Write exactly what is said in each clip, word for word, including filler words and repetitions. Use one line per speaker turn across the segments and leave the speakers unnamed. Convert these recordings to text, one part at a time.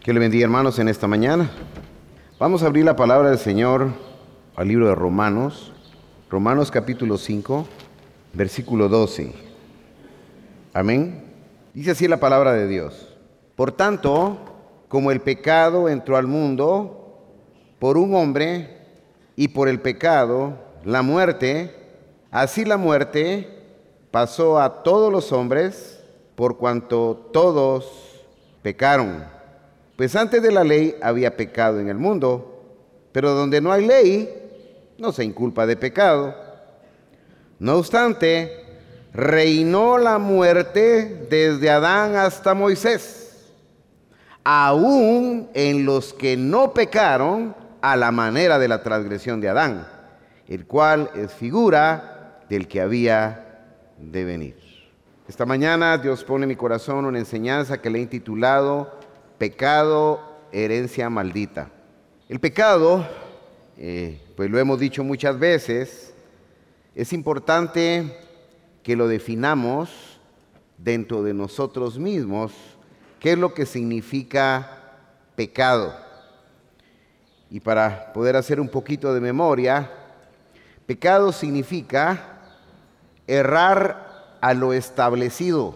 Que le bendiga, hermanos, en esta mañana. Vamos a abrir la palabra del Señor al libro de Romanos, Romanos capítulo cinco, versículo doce. Amén. Dice así la palabra de Dios. Por tanto, como el pecado entró al mundo por un hombre, y por el pecado la muerte, así la muerte pasó a todos los hombres, por cuanto todos pecaron. Pues antes de la ley había pecado en el mundo, pero donde no hay ley, no se inculpa de pecado. No obstante, reinó la muerte desde Adán hasta Moisés, aún en los que no pecaron a la manera de la transgresión de Adán, el cual es figura del que había de venir. Esta mañana Dios pone en mi corazón una enseñanza que le he intitulado Pecado, herencia maldita. El pecado, eh, pues lo hemos dicho muchas veces, es importante que lo definamos dentro de nosotros mismos, qué es lo que significa pecado. Y para poder hacer un poquito de memoria, pecado significa errar a lo establecido.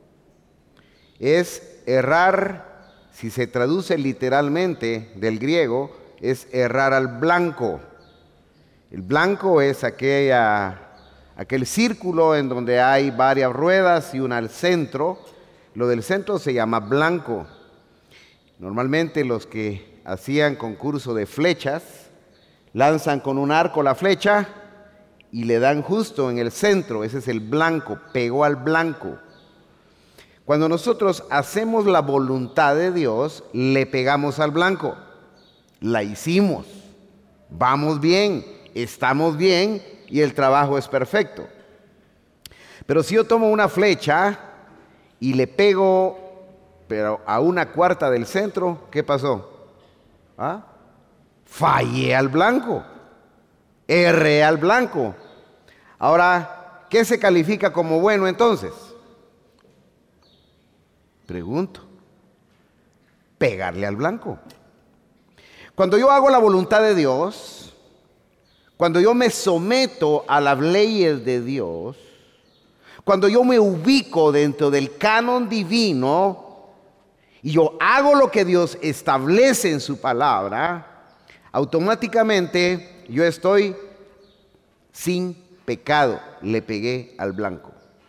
Es errar. Si se traduce literalmente del griego, es errar al blanco. El blanco es aquella, aquel círculo en donde hay varias ruedas y una al centro. Lo del centro se llama blanco. Normalmente los que hacían concurso de flechas, lanzan con un arco la flecha y le dan justo en el centro. Ese es el blanco, pegó al blanco. Cuando nosotros hacemos la voluntad de Dios, le pegamos al blanco. La hicimos. Vamos bien, estamos bien y el trabajo es perfecto. Pero si yo tomo una flecha y le pego pero a una cuarta del centro, ¿qué pasó? ¿Ah? Fallé al blanco. Erré al blanco. Ahora, ¿qué se califica como bueno entonces? Pregunto, pegarle al blanco. Cuando yo hago la voluntad de Dios, cuando yo me someto a las leyes de Dios, cuando yo me ubico dentro del canon divino y yo hago lo que Dios establece en su palabra, automáticamente yo estoy sin pecado, le pegué al blanco.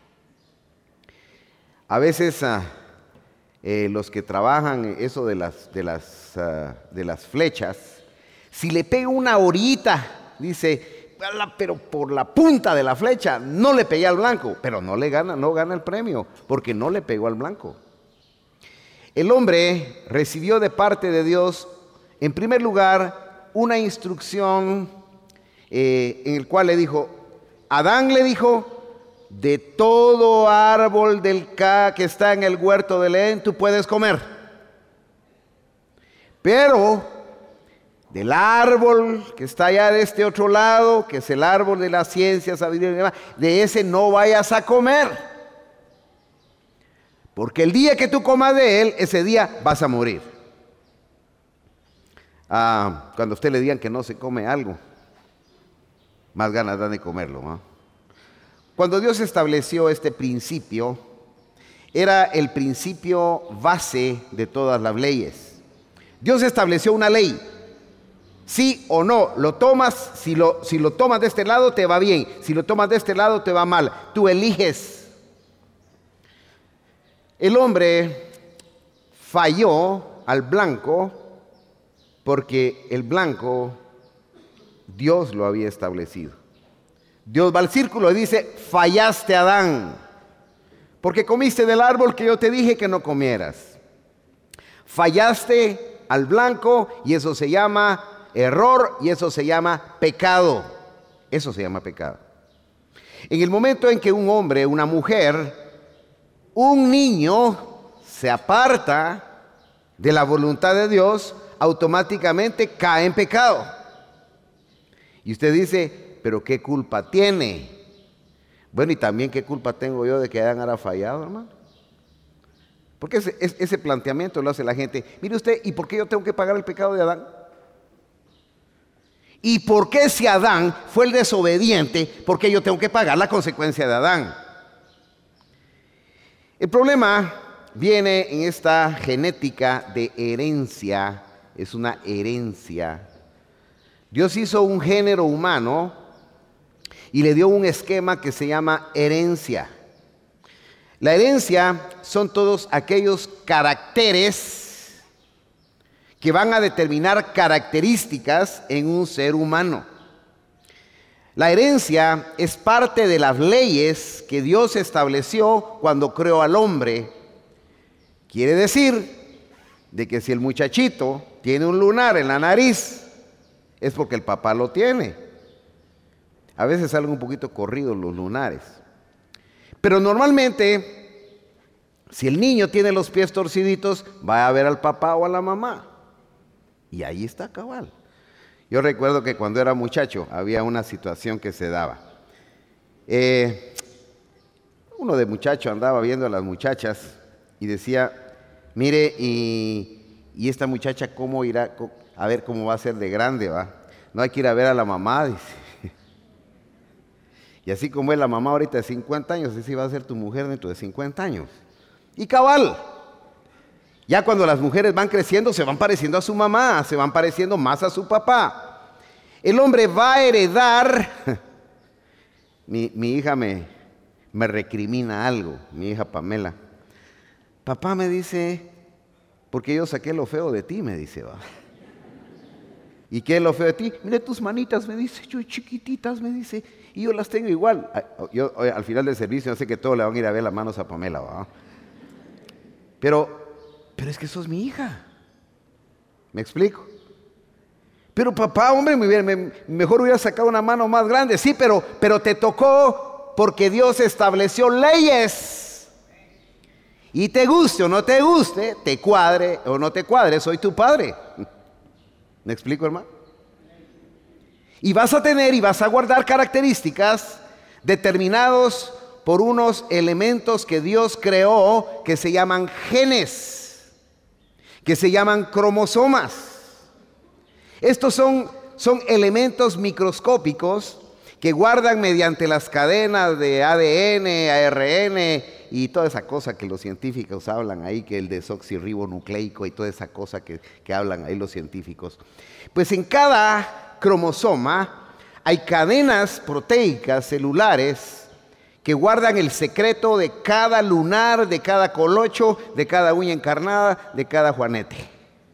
A veces uh, Eh, los que trabajan eso de las, de, las, uh, de las flechas, si le pega una horita, dice, pero por la punta de la flecha no le pegué al blanco, pero no le gana, no gana el premio, porque no le pegó al blanco. El hombre recibió de parte de Dios, en primer lugar, una instrucción eh, en el cual le dijo, Adán le dijo, de todo árbol del ca que está en el huerto del Edén tú puedes comer, pero del árbol que está allá de este otro lado, que es el árbol de la ciencia, sabiduría y demás, de ese no vayas a comer, porque el día que tú comas de él, ese día vas a morir. Ah, cuando a usted le digan que no se come algo, más ganas dan de comerlo, ¿no? Cuando Dios estableció este principio, era el principio base de todas las leyes. Dios estableció una ley. Sí o no, lo tomas, si lo, si lo tomas de este lado te va bien, si lo tomas de este lado te va mal. Tú eliges. El hombre falló al blanco porque el blanco Dios lo había establecido. Dios va al círculo y dice, fallaste, Adán, porque comiste del árbol que yo te dije que no comieras. Fallaste al blanco y eso se llama error y eso se llama pecado. Eso se llama pecado. En el momento en que un hombre, una mujer, un niño se aparta de la voluntad de Dios, automáticamente cae en pecado. Y usted dice, pero ¿qué culpa tiene? Bueno, y también ¿qué culpa tengo yo de que Adán haya fallado, hermano? Porque ese, ese planteamiento lo hace la gente. Mire usted, ¿y por qué yo tengo que pagar el pecado de Adán? ¿Y por qué si Adán fue el desobediente, por qué yo tengo que pagar la consecuencia de Adán? El problema viene en esta genética de herencia. Es una herencia. Dios hizo un género humano y le dio un esquema que se llama herencia. La herencia son todos aquellos caracteres que van a determinar características en un ser humano. La herencia es parte de las leyes que Dios estableció cuando creó al hombre. Quiere decir de que si el muchachito tiene un lunar en la nariz, es porque el papá lo tiene. A veces salen un poquito corridos los lunares. Pero normalmente, si el niño tiene los pies torciditos, va a ver al papá o a la mamá. Y ahí está cabal. Yo recuerdo que cuando era muchacho había una situación que se daba. Eh, uno de muchacho andaba viendo a las muchachas y decía, mire, y, y esta muchacha cómo irá, a ver cómo va a ser de grande, ¿va? No hay que ir a ver a la mamá, dice. Y así como es la mamá ahorita de cincuenta años, así va a ser tu mujer dentro de cincuenta años. Y cabal, ya cuando las mujeres van creciendo, se van pareciendo a su mamá, se van pareciendo más a su papá. El hombre va a heredar. Mi, mi hija me, me recrimina algo, mi hija Pamela. Papá me dice, porque yo saqué lo feo de ti, me dice, va. ¿Y qué es lo feo de ti? Mire tus manitas, me dice, yo chiquititas, me dice, y yo las tengo igual. Yo al final del servicio, yo sé que todos le van a ir a ver las manos a Pamela, ¿va? Pero, pero es que sos mi hija. ¿Me explico? Pero papá, hombre, me hubiera, me, mejor hubiera sacado una mano más grande. Sí, pero, pero te tocó porque Dios estableció leyes. Y te guste o no te guste, te cuadre o no te cuadre, soy tu padre. ¿Me explico, hermano? Y vas a tener y vas a guardar características determinados por unos elementos que Dios creó que se llaman genes, que se llaman cromosomas. Estos son, son elementos microscópicos que guardan mediante las cadenas de A D N, A R N y toda esa cosa que los científicos hablan ahí, que el desoxirribonucleico y toda esa cosa que, que hablan ahí los científicos. Pues en cada cromosoma hay cadenas proteicas celulares que guardan el secreto de cada lunar, de cada colocho, de cada uña encarnada, de cada juanete.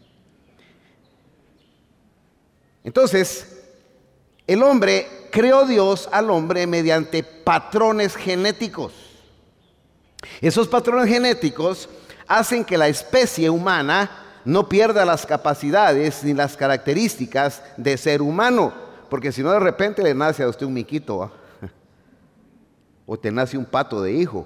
Entonces, el hombre, creó Dios al hombre mediante patrones genéticos. Esos patrones genéticos hacen que la especie humana no pierda las capacidades ni las características de ser humano, porque si no de repente le nace a usted un miquito, ¿eh? O te nace un pato de hijo.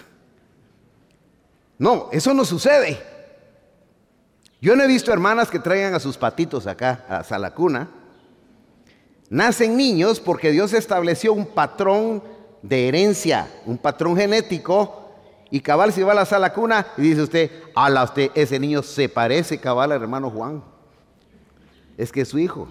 No, eso no sucede. Yo no he visto hermanas que traigan a sus patitos acá a la cuna. Nacen niños porque Dios estableció un patrón de herencia, un patrón genético. Y cabal si va a la sala cuna y dice usted, ala usted, ese niño se parece cabal al hermano Juan. Es que es su hijo.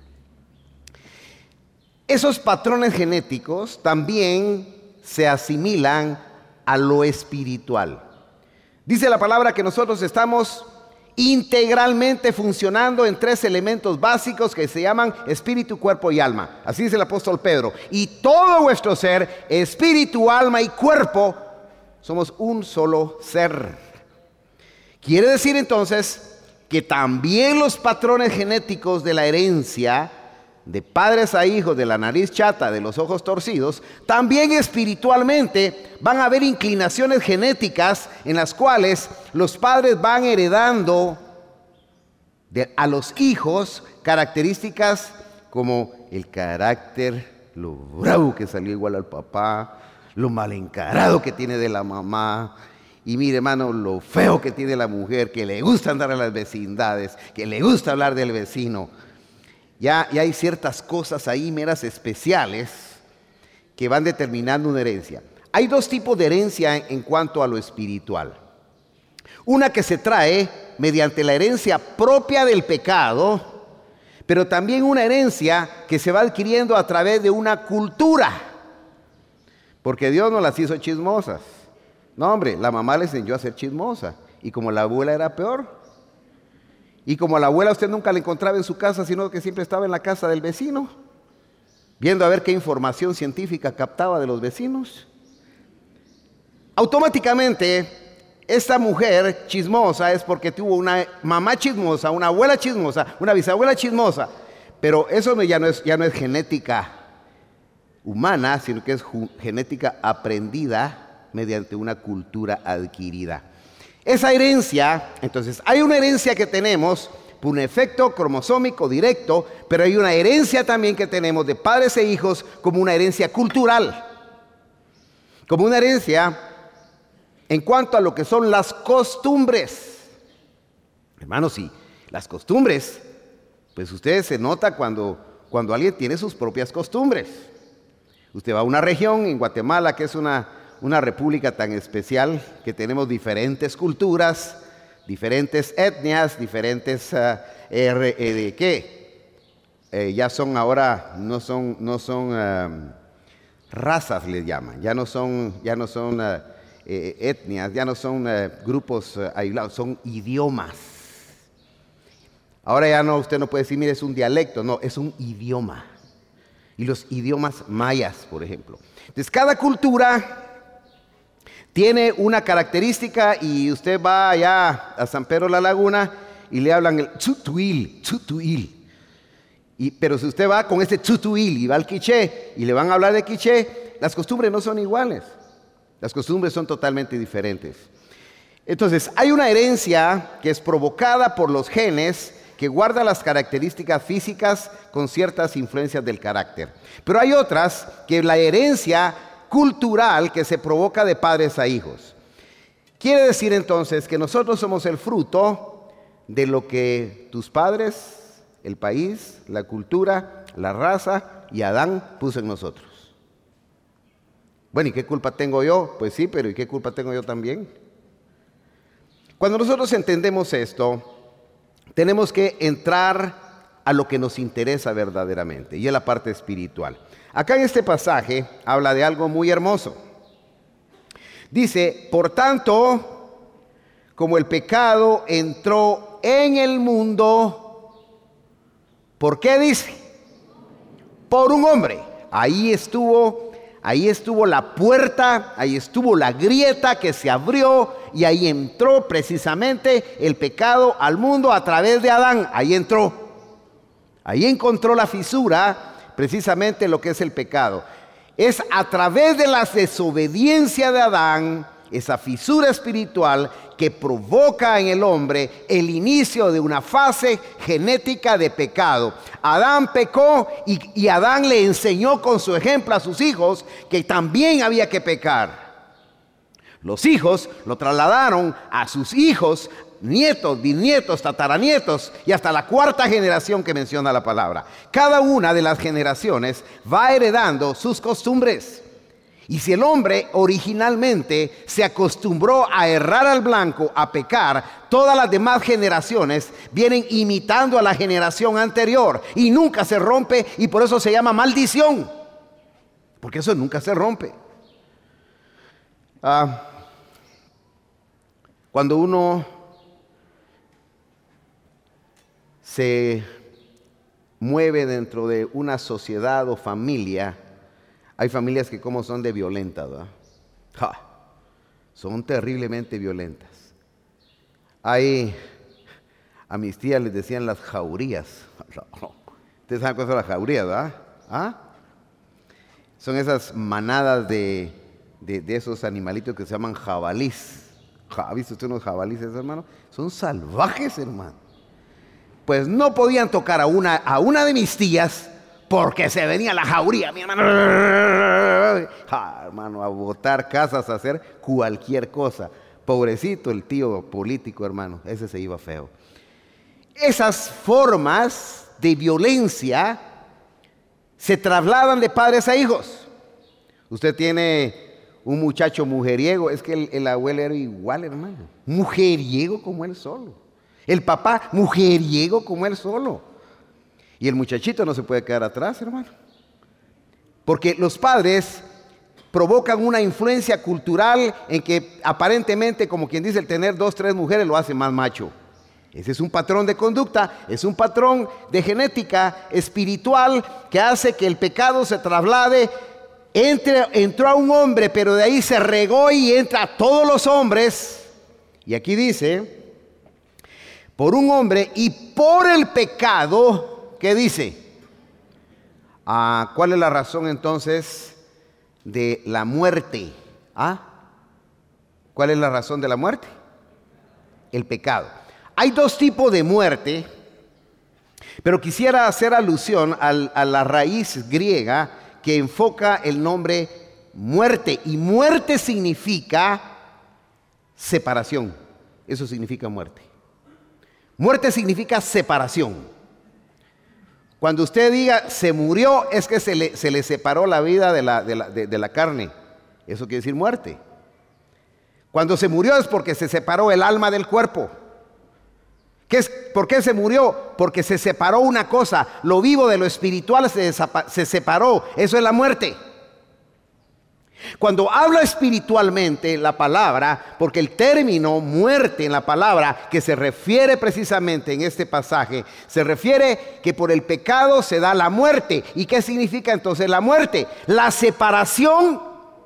Esos patrones genéticos también se asimilan a lo espiritual. Dice la palabra que nosotros estamos integralmente funcionando en tres elementos básicos que se llaman espíritu, cuerpo y alma. Así dice el apóstol Pedro. Y todo vuestro ser, espíritu, alma y cuerpo, somos un solo ser. Quiere decir entonces que también los patrones genéticos de la herencia, de padres a hijos, de la nariz chata, de los ojos torcidos, también espiritualmente van a haber inclinaciones genéticas en las cuales los padres van heredando de, a los hijos características como el carácter, lo bravo que salió igual al papá, lo mal encarado que tiene de la mamá, y mire hermano, lo feo que tiene la mujer, que le gusta andar a las vecindades, que le gusta hablar del vecino. Ya, ya hay ciertas cosas ahí meras especiales que van determinando una herencia. Hay dos tipos de herencia en cuanto a lo espiritual. Una que se trae mediante la herencia propia del pecado, pero también una herencia que se va adquiriendo a través de una cultura. Porque Dios no las hizo chismosas. No, hombre, la mamá le enseñó a ser chismosa. Y como la abuela era peor. Y como a la abuela usted nunca la encontraba en su casa, sino que siempre estaba en la casa del vecino, viendo a ver qué información científica captaba de los vecinos. Automáticamente, esta mujer chismosa es porque tuvo una mamá chismosa, una abuela chismosa, una bisabuela chismosa. Pero eso ya no es, ya no es genética humana, sino que es genética aprendida mediante una cultura adquirida. Esa herencia, entonces, hay una herencia que tenemos por un efecto cromosómico directo, pero hay una herencia también que tenemos de padres e hijos como una herencia cultural, como una herencia en cuanto a lo que son las costumbres. Hermanos, sí, las costumbres, pues ustedes se nota cuando, cuando alguien tiene sus propias costumbres. Usted va a una región, en Guatemala, que es una, una república tan especial, que tenemos diferentes culturas, diferentes etnias, diferentes, uh, eh, eh, ¿qué? Eh, ya son ahora, no son, no son uh, razas, les llaman, ya no son, ya no son uh, eh, etnias, ya no son uh, grupos uh, aislados, son idiomas. Ahora ya no, usted no puede decir, mire, es un dialecto, no, es un idioma. Y los idiomas mayas, por ejemplo. Entonces, cada cultura tiene una característica y usted va allá a San Pedro la Laguna y le hablan el tzutuil, tzutuil. Y, pero si usted va con este tzutuil y va al quiché y le van a hablar de quiché, las costumbres no son iguales. Las costumbres son totalmente diferentes. Entonces, hay una herencia que es provocada por los genes que guarda las características físicas con ciertas influencias del carácter. Pero hay otras que la herencia cultural que se provoca de padres a hijos. Quiere decir entonces que nosotros somos el fruto de lo que tus padres, el país, la cultura, la raza y Adán puso en nosotros. Bueno, ¿y qué culpa tengo yo? Pues sí, pero ¿y qué culpa tengo yo también? Cuando nosotros entendemos esto, tenemos que entrar a lo que nos interesa verdaderamente, y es la parte espiritual. Acá en este pasaje habla de algo muy hermoso. Dice, por tanto, como el pecado entró en el mundo, ¿por qué dice? Por un hombre. Ahí estuvo, ahí estuvo la puerta, ahí estuvo la grieta que se abrió y ahí entró precisamente el pecado al mundo a través de Adán. Ahí entró. Ahí encontró la fisura, precisamente lo que es el pecado. Es a través de la desobediencia de Adán, esa fisura espiritual que provoca en el hombre el inicio de una fase genética de pecado. Adán pecó y, y Adán le enseñó con su ejemplo a sus hijos que también había que pecar. Los hijos lo trasladaron a sus hijos, nietos, bisnietos, tataranietos y hasta la cuarta generación que menciona la palabra. Cada una de las generaciones va heredando sus costumbres. Y si el hombre originalmente se acostumbró a errar al blanco, a pecar, todas las demás generaciones vienen imitando a la generación anterior y nunca se rompe, y por eso se llama maldición, porque eso nunca se rompe. Ah, cuando uno se mueve dentro de una sociedad o familia, hay familias que como son de violentas, ¿verdad? Ja, son terriblemente violentas. Hay, a mis tías les decían las jaurías. Ustedes saben cuáles son las jaurías, ¿verdad? ¿Ah? Son esas manadas de, de, de esos animalitos que se llaman jabalís. ¿Ha visto usted unos jabalíes, hermano? Son salvajes, hermano. Pues no podían tocar a una, a una de mis tías porque se venía la jauría, mi hermano. Ah, hermano, a botar casas, a hacer cualquier cosa. Pobrecito el tío político, hermano, ese se iba feo. Esas formas de violencia se trasladan de padres a hijos. Usted tiene un muchacho mujeriego. Es que el, el abuelo era igual, hermano. Mujeriego como él solo. El papá mujeriego como él solo. Y el muchachito no se puede quedar atrás, hermano. Porque los padres provocan una influencia cultural en que aparentemente, como quien dice, el tener dos, tres mujeres lo hace más macho. Ese es un patrón de conducta, es un patrón de genética espiritual que hace que el pecado se traslade. Entre, entró a un hombre, pero de ahí se regó y entra a todos los hombres. Y aquí dice, por un hombre y por el pecado, ¿qué dice? Ah, ¿cuál es la razón entonces de la muerte? ¿Ah? ¿Cuál es la razón de la muerte? El pecado. Hay dos tipos de muerte, pero quisiera hacer alusión al, a la raíz griega que enfoca el nombre muerte. Y muerte significa separación. Eso significa muerte. Muerte significa separación. Cuando usted diga se murió, es que se le, se le separó la vida de la, de, la, de, de la carne. Eso quiere decir muerte. Cuando se murió es porque se separó el alma del cuerpo. ¿Qué es? ¿Por qué se murió? Porque se separó una cosa. Lo vivo de lo espiritual se, se separó. Eso es la muerte. Cuando habla espiritualmente la palabra, porque el término muerte en la palabra que se refiere precisamente en este pasaje, se refiere que por el pecado se da la muerte. ¿Y qué significa entonces la muerte? La separación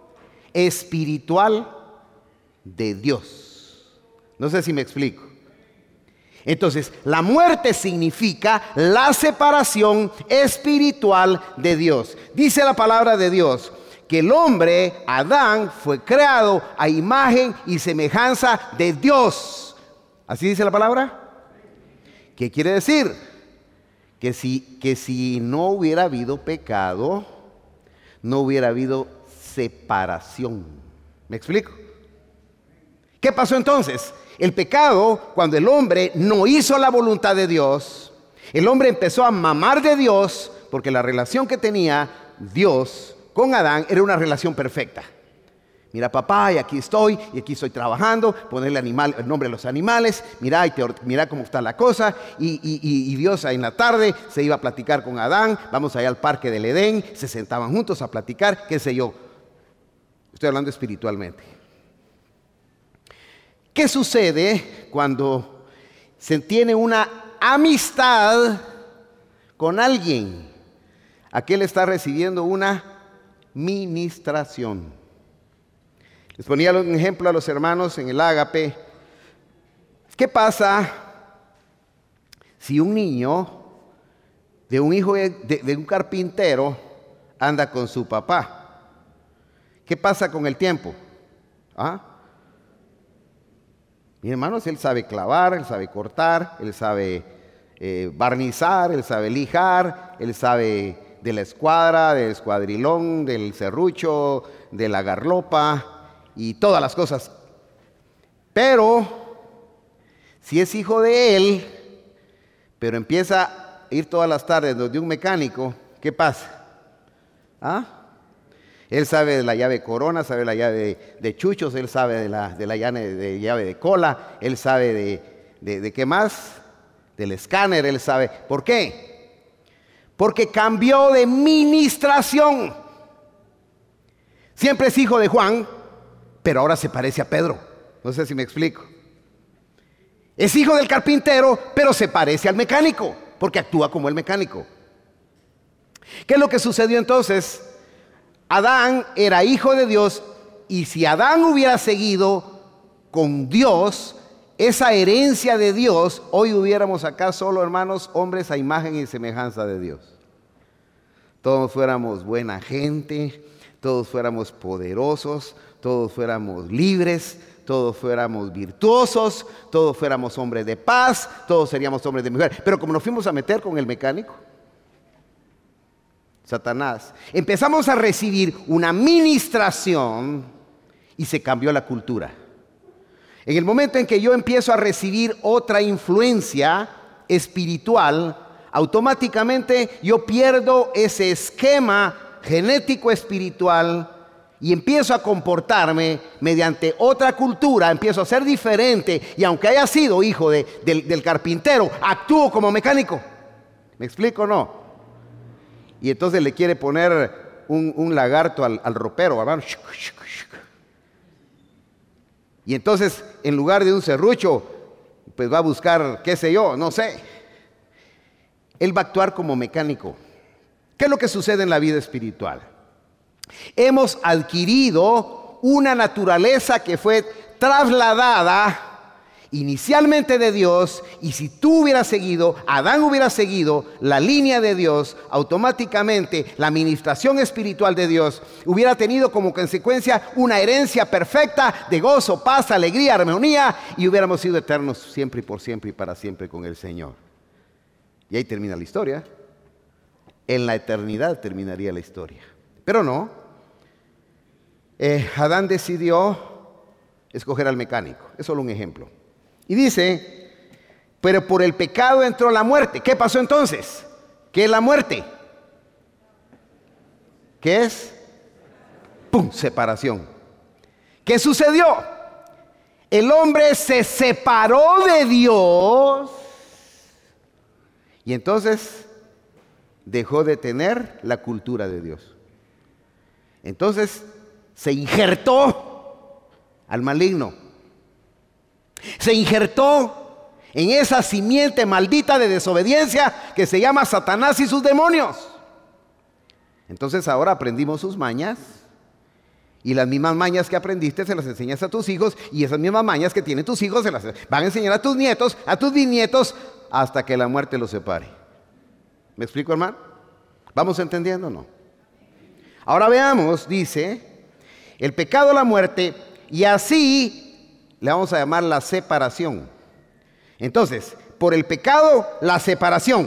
espiritual de Dios. No sé si me explico. Entonces, la muerte significa la separación espiritual de Dios. Dice la palabra de Dios que el hombre, Adán, fue creado a imagen y semejanza de Dios. ¿Así dice la palabra? ¿Qué quiere decir? Que si, que si no hubiera habido pecado, no hubiera habido separación. ¿Me explico? ¿Qué pasó entonces? El pecado, cuando el hombre no hizo la voluntad de Dios, el hombre empezó a mamar de Dios, porque la relación que tenía Dios con Adán era una relación perfecta. Mira, papá, y aquí estoy, y aquí estoy trabajando, ponerle animal, el nombre de los animales, mira, y te, mira cómo está la cosa, y, y, y, y Dios en la tarde se iba a platicar con Adán, vamos allá al parque del Edén, se sentaban juntos a platicar, qué sé yo. Estoy hablando espiritualmente. ¿Qué sucede cuando se tiene una amistad con alguien? Aquel está recibiendo una ministración. Les ponía un ejemplo a los hermanos en el ágape. ¿Qué pasa si un niño de un hijo de, de, de un carpintero anda con su papá? ¿Qué pasa con el tiempo? ¿Ah? Mi hermano, él sabe clavar, él sabe cortar, él sabe eh, barnizar, él sabe lijar, él sabe de la escuadra, del escuadrilón, del serrucho, de la garlopa y todas las cosas. Pero si es hijo de él, pero empieza a ir todas las tardes donde un mecánico, ¿qué pasa? ¿Ah? Él sabe de la llave corona, sabe de la llave de, de chuchos, él sabe de la, de la llave, de llave de cola, él sabe de, de, de qué más, del escáner, él sabe. ¿Por qué? Porque cambió de ministración. Siempre es hijo de Juan, pero ahora se parece a Pedro. No sé si me explico. Es hijo del carpintero, pero se parece al mecánico, porque actúa como el mecánico. ¿Qué es lo que sucedió entonces? Adán era hijo de Dios, y si Adán hubiera seguido con Dios, esa herencia de Dios, hoy hubiéramos acá solo, hermanos, hombres a imagen y semejanza de Dios. Todos fuéramos buena gente, todos fuéramos poderosos, todos fuéramos libres, todos fuéramos virtuosos, todos fuéramos hombres de paz, todos seríamos hombres de mujer. Pero como nos fuimos a meter con el mecánico, Satanás, empezamos a recibir una ministración y se cambió la cultura. En el momento en que yo empiezo a recibir otra influencia espiritual, automáticamente yo pierdo ese esquema genético espiritual y empiezo a comportarme mediante otra cultura, empiezo a ser diferente, y aunque haya sido hijo de, del, del carpintero, actúo como mecánico. ¿Me explico o no? Y entonces le quiere poner un, un lagarto al, al ropero, hermano. Y entonces, en lugar de un serrucho, pues va a buscar, qué sé yo, no sé. Él va a actuar como mecánico. ¿Qué es lo que sucede en la vida espiritual? Hemos adquirido una naturaleza que fue trasladada inicialmente de Dios, y si tú hubieras seguido, Adán hubiera seguido la línea de Dios, automáticamente la administración espiritual de Dios hubiera tenido como consecuencia una herencia perfecta de gozo, paz, alegría, armonía, y hubiéramos sido eternos siempre y por siempre y para siempre con el Señor. Y ahí termina la historia. En la eternidad terminaría la historia. Pero no. Eh, Adán decidió escoger al mecánico. Es solo un ejemplo. Y dice, pero por el pecado entró la muerte. ¿Qué pasó entonces? ¿Qué es la muerte? ¿Qué es? ¡Pum! Separación. ¿Qué sucedió? El hombre se separó de Dios y entonces dejó de tener la cultura de Dios. Entonces se injertó al maligno. Se injertó en esa simiente maldita de desobediencia que se llama Satanás y sus demonios. Entonces ahora aprendimos sus mañas, y las mismas mañas que aprendiste se las enseñas a tus hijos, y esas mismas mañas que tienen tus hijos se las van a enseñar a tus nietos, a tus bisnietos, hasta que la muerte los separe. ¿Me explico, hermano? ¿Vamos entendiendo o no? Ahora veamos, dice, el pecado, la muerte, y así le vamos a llamar la separación. Entonces, por el pecado, la separación.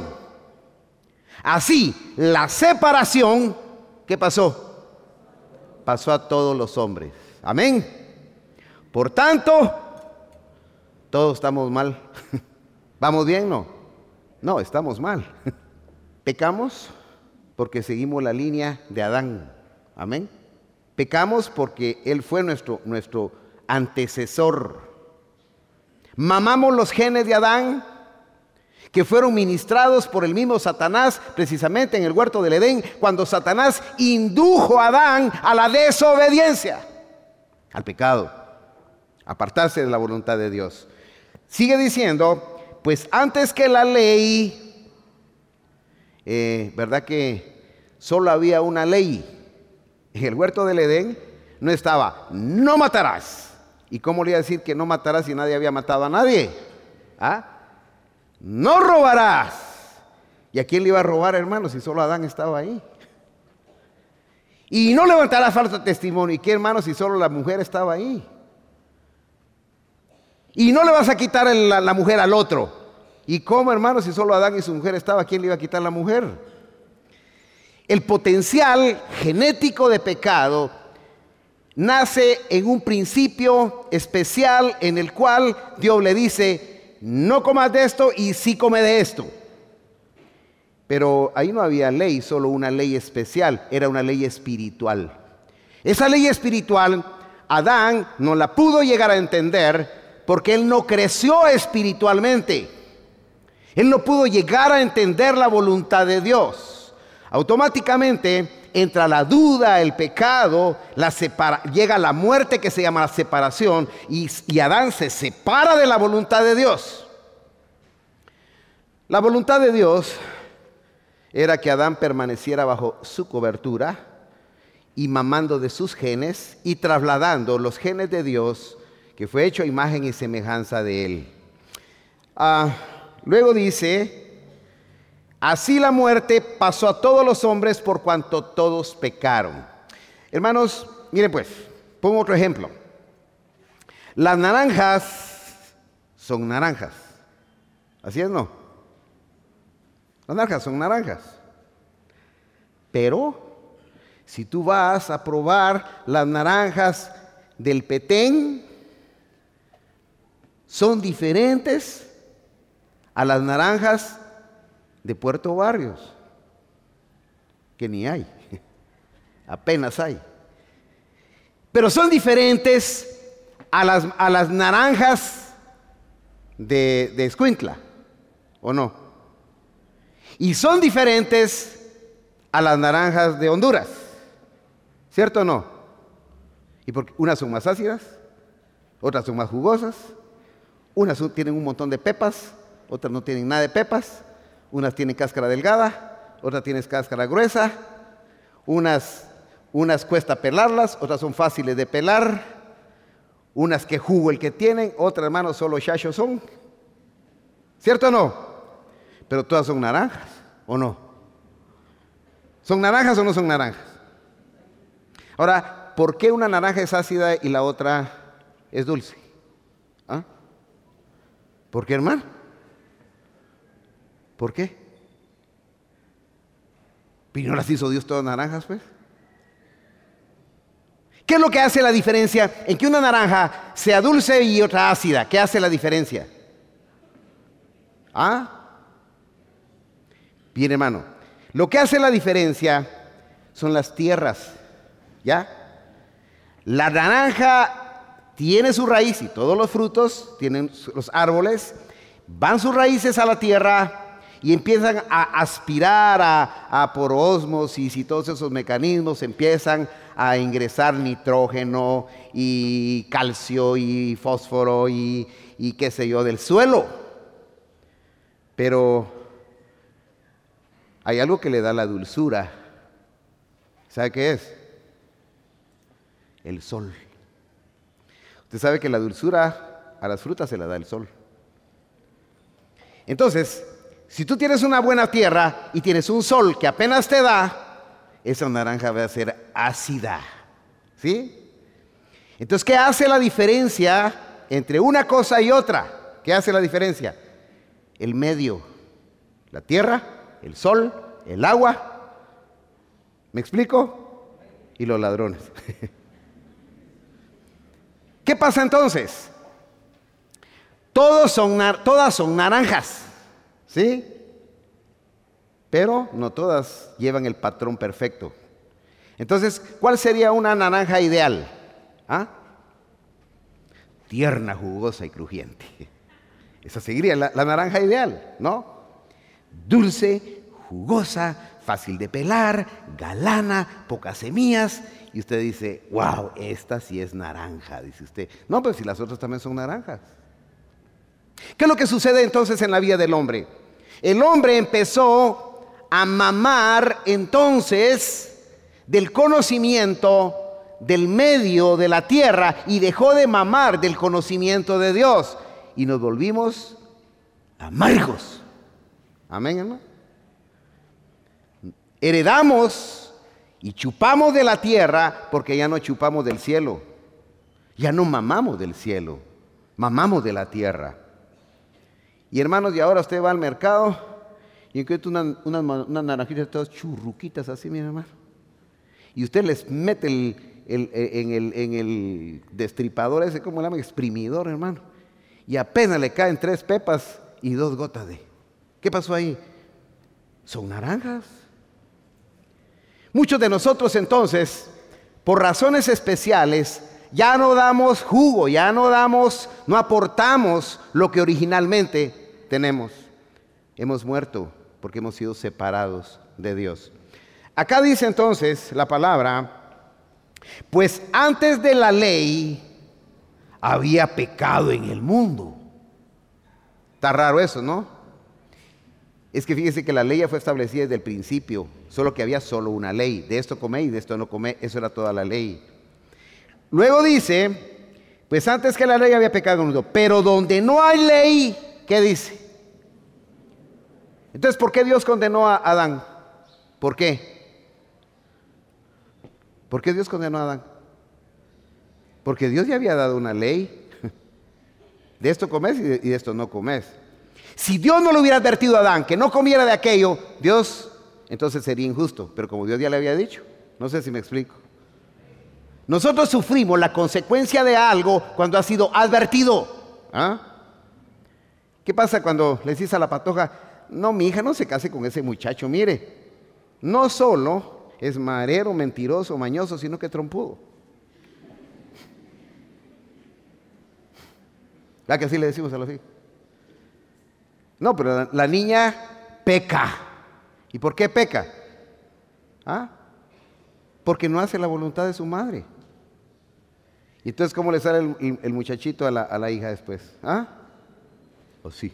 Así, la separación, ¿qué pasó? Pasó a todos los hombres. Amén. Por tanto, todos estamos mal. ¿Vamos bien? No. No, estamos mal. Pecamos porque seguimos la línea de Adán. Amén. Pecamos porque él fue nuestro, nuestro antecesor. Mamamos los genes de Adán, que fueron ministrados por el mismo Satanás, precisamente en el huerto del Edén, cuando Satanás indujo a Adán a la desobediencia, al pecado, apartarse de la voluntad de Dios. Sigue diciendo, pues antes que la ley, eh, ¿verdad que solo había una ley? En el huerto del Edén no estaba, no matarás. ¿Y cómo le iba a decir que no matarás si nadie había matado a nadie? ¿Ah? No robarás. ¿Y a quién le iba a robar, hermano, si solo Adán estaba ahí? Y no levantarás falso testimonio. ¿Y qué, hermano, si solo la mujer estaba ahí? Y no le vas a quitar la, la mujer al otro. ¿Y cómo, hermano, si solo Adán y su mujer estaba? ¿Quién le iba a quitar la mujer? El potencial genético de pecado nace en un principio especial en el cual Dios le dice, no comas de esto y sí come de esto. Pero ahí no había ley, solo una ley especial, era una ley espiritual. Esa ley espiritual, Adán no la pudo llegar a entender porque él no creció espiritualmente. Él no pudo llegar a entender la voluntad de Dios. Automáticamente entra la duda, el pecado, la separa, llega la muerte que se llama la separación, y, y Adán se separa de la voluntad de Dios. La voluntad de Dios era que Adán permaneciera bajo su cobertura y mamando de sus genes y trasladando los genes de Dios, que fue hecho a imagen y semejanza de él. Ah, luego dice, así la muerte pasó a todos los hombres por cuanto todos pecaron. Hermanos, miren pues, pongo otro ejemplo. Las naranjas son naranjas. ¿Así es, no? Las naranjas son naranjas. Pero, si tú vas a probar las naranjas del Petén, son diferentes a las naranjas de Puerto Barrios, que ni hay, apenas hay. pero son diferentes a las, a las naranjas de, de Escuintla, ¿o no? Y son diferentes a las naranjas de Honduras, ¿cierto o no? Y porque unas son más ácidas, otras son más jugosas, unas son, tienen un montón de pepas, otras no tienen nada de pepas, unas tienen cáscara delgada, otras tienen cáscara gruesa, unas, unas cuesta pelarlas, otras son fáciles de pelar, unas que jugo el que tienen, otras, hermanos, solo chachos son, ¿cierto o no? Pero todas son naranjas, ¿o no? ¿Son naranjas o no son naranjas? Ahora, ¿por qué una naranja es ácida y la otra es dulce? ¿Ah? ¿Por qué, hermano? ¿Por qué? ¿Y no las hizo Dios todas naranjas, pues? ¿Qué es lo que hace la diferencia en que una naranja sea dulce y otra ácida? ¿Qué hace la diferencia? ¿Ah? Bien, hermano. Lo que hace la diferencia son las tierras, ¿ya? La naranja tiene su raíz y todos los frutos, tienen los árboles, van sus raíces a la tierra y empiezan a aspirar a, a por ósmosis y todos esos mecanismos empiezan a ingresar nitrógeno y calcio y fósforo y, y qué sé yo del suelo. Pero hay algo que le da la dulzura. ¿Sabe qué es? El sol. Usted sabe que la dulzura a las frutas se la da el sol. Entonces, si tú tienes una buena tierra y tienes un sol que apenas te da, esa naranja va a ser ácida. ¿Sí? Entonces, ¿qué hace la diferencia entre una cosa y otra? ¿Qué hace la diferencia? El medio. La tierra, el sol, el agua. ¿Me explico? Y los ladrones. ¿Qué pasa entonces? Todos son, todas son naranjas. ¿Sí? Pero no todas llevan el patrón perfecto. Entonces, ¿cuál sería una naranja ideal? ¿Ah? Tierna, jugosa y crujiente. Esa sería la, la naranja ideal, ¿no? Dulce, jugosa, fácil de pelar, galana, pocas semillas. Y usted dice, wow, esta sí es naranja, dice usted. No, pero si las otras también son naranjas. ¿Qué es lo que sucede entonces en la vida del hombre? El hombre empezó a mamar entonces del conocimiento del medio de la tierra y dejó de mamar del conocimiento de Dios y nos volvimos amargos. Amén, hermano. Heredamos y chupamos de la tierra porque ya no chupamos del cielo. Ya no mamamos del cielo, mamamos de la tierra. Y hermanos, y ahora usted va al mercado y encuentra unas una, una naranjitas todas churruquitas así, mi hermano. Y usted les mete el, el, en, el, en el destripador ese, ¿cómo le llaman? Exprimidor, hermano. Y apenas le caen tres pepas y dos gotas de... ¿Qué pasó ahí? Son naranjas. Muchos de nosotros entonces, por razones especiales, ya no damos jugo, ya no damos, no aportamos lo que originalmente tenemos. Hemos muerto porque hemos sido separados de Dios. Acá dice entonces la palabra, pues antes de la ley había pecado en el mundo. Está raro eso, ¿no? Es que fíjese que la ley ya fue establecida desde el principio, solo que había solo una ley. De esto comé y de esto no comé, eso era toda la ley. Luego dice, pues antes que la ley había pecado en el mundo, pero donde no hay ley, ¿qué dice? Entonces, ¿por qué Dios condenó a Adán? ¿Por qué? ¿Por qué Dios condenó a Adán? Porque Dios ya había dado una ley. De esto comes y de, y de esto no comes. Si Dios no le hubiera advertido a Adán que no comiera de aquello, Dios entonces sería injusto. Pero como Dios ya le había dicho, no sé si me explico. Nosotros sufrimos la consecuencia de algo cuando ha sido advertido. ¿Ah? ¿Qué pasa cuando le dices a la patoja, no, mi hija no se case con ese muchacho, mire, no solo es marero, mentiroso, mañoso, sino que trompudo? ¿Verdad que así le decimos a los hijos? No, pero la, la niña peca. ¿Y por qué peca? ¿Ah? Porque no hace la voluntad de su madre. Y entonces, ¿cómo le sale el, el muchachito a la, a la hija después? ¿Ah? ¿O sí?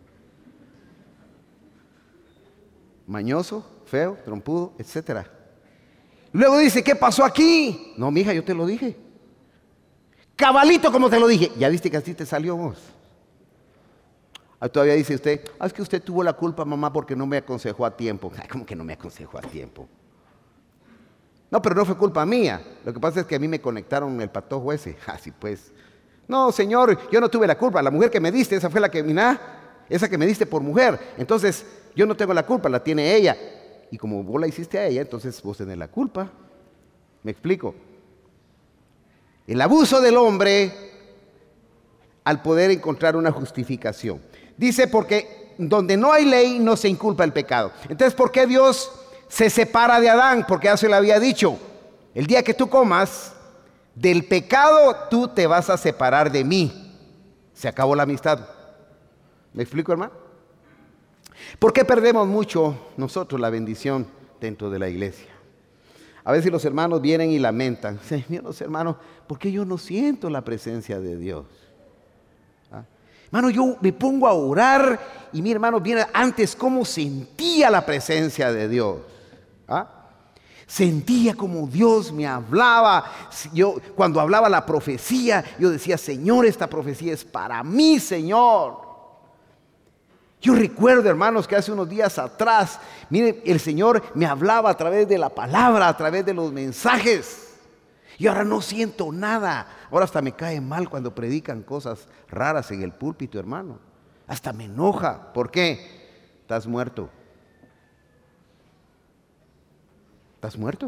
Mañoso, feo, trompudo, etcétera. Luego dice, ¿qué pasó aquí? No, mija, yo te lo dije. Cabalito como te lo dije. Ya viste que así te salió vos. Ah, todavía dice usted, ah, es que usted tuvo la culpa, mamá, porque no me aconsejó a tiempo. Ay, ¿cómo que no me aconsejó a tiempo? No, pero no fue culpa mía. Lo que pasa es que a mí me conectaron el patojo ese. Así pues. No, señor, yo no tuve la culpa. La mujer que me diste, esa fue la que, mira, esa que me diste por mujer. Entonces, yo no tengo la culpa, la tiene ella. Y como vos la hiciste a ella, entonces vos tenés la culpa. ¿Me explico? El abuso del hombre al poder encontrar una justificación. Dice, porque donde no hay ley no se inculpa el pecado. Entonces, ¿por qué Dios se separa de Adán? Porque ya se le había dicho, el día que tú comas del pecado, tú te vas a separar de mí. Se acabó la amistad. ¿Me explico, hermano? ¿Por qué perdemos mucho nosotros la bendición dentro de la iglesia? A veces los hermanos vienen y lamentan. Señor, los hermanos, ¿por qué yo no siento la presencia de Dios? ¿Ah? Hermano, yo me pongo a orar y mi hermano viene antes cómo sentía la presencia de Dios. ¿Ah? Sentía como Dios me hablaba. Yo, cuando hablaba la profecía, yo decía, Señor, esta profecía es para mí, Señor. Yo recuerdo, hermanos, que hace unos días atrás, mire, el Señor me hablaba a través de la palabra, a través de los mensajes. Y ahora no siento nada. Ahora hasta me cae mal cuando predican cosas raras en el púlpito, hermano. Hasta me enoja. ¿Por qué? Estás muerto. ¿Estás muerto?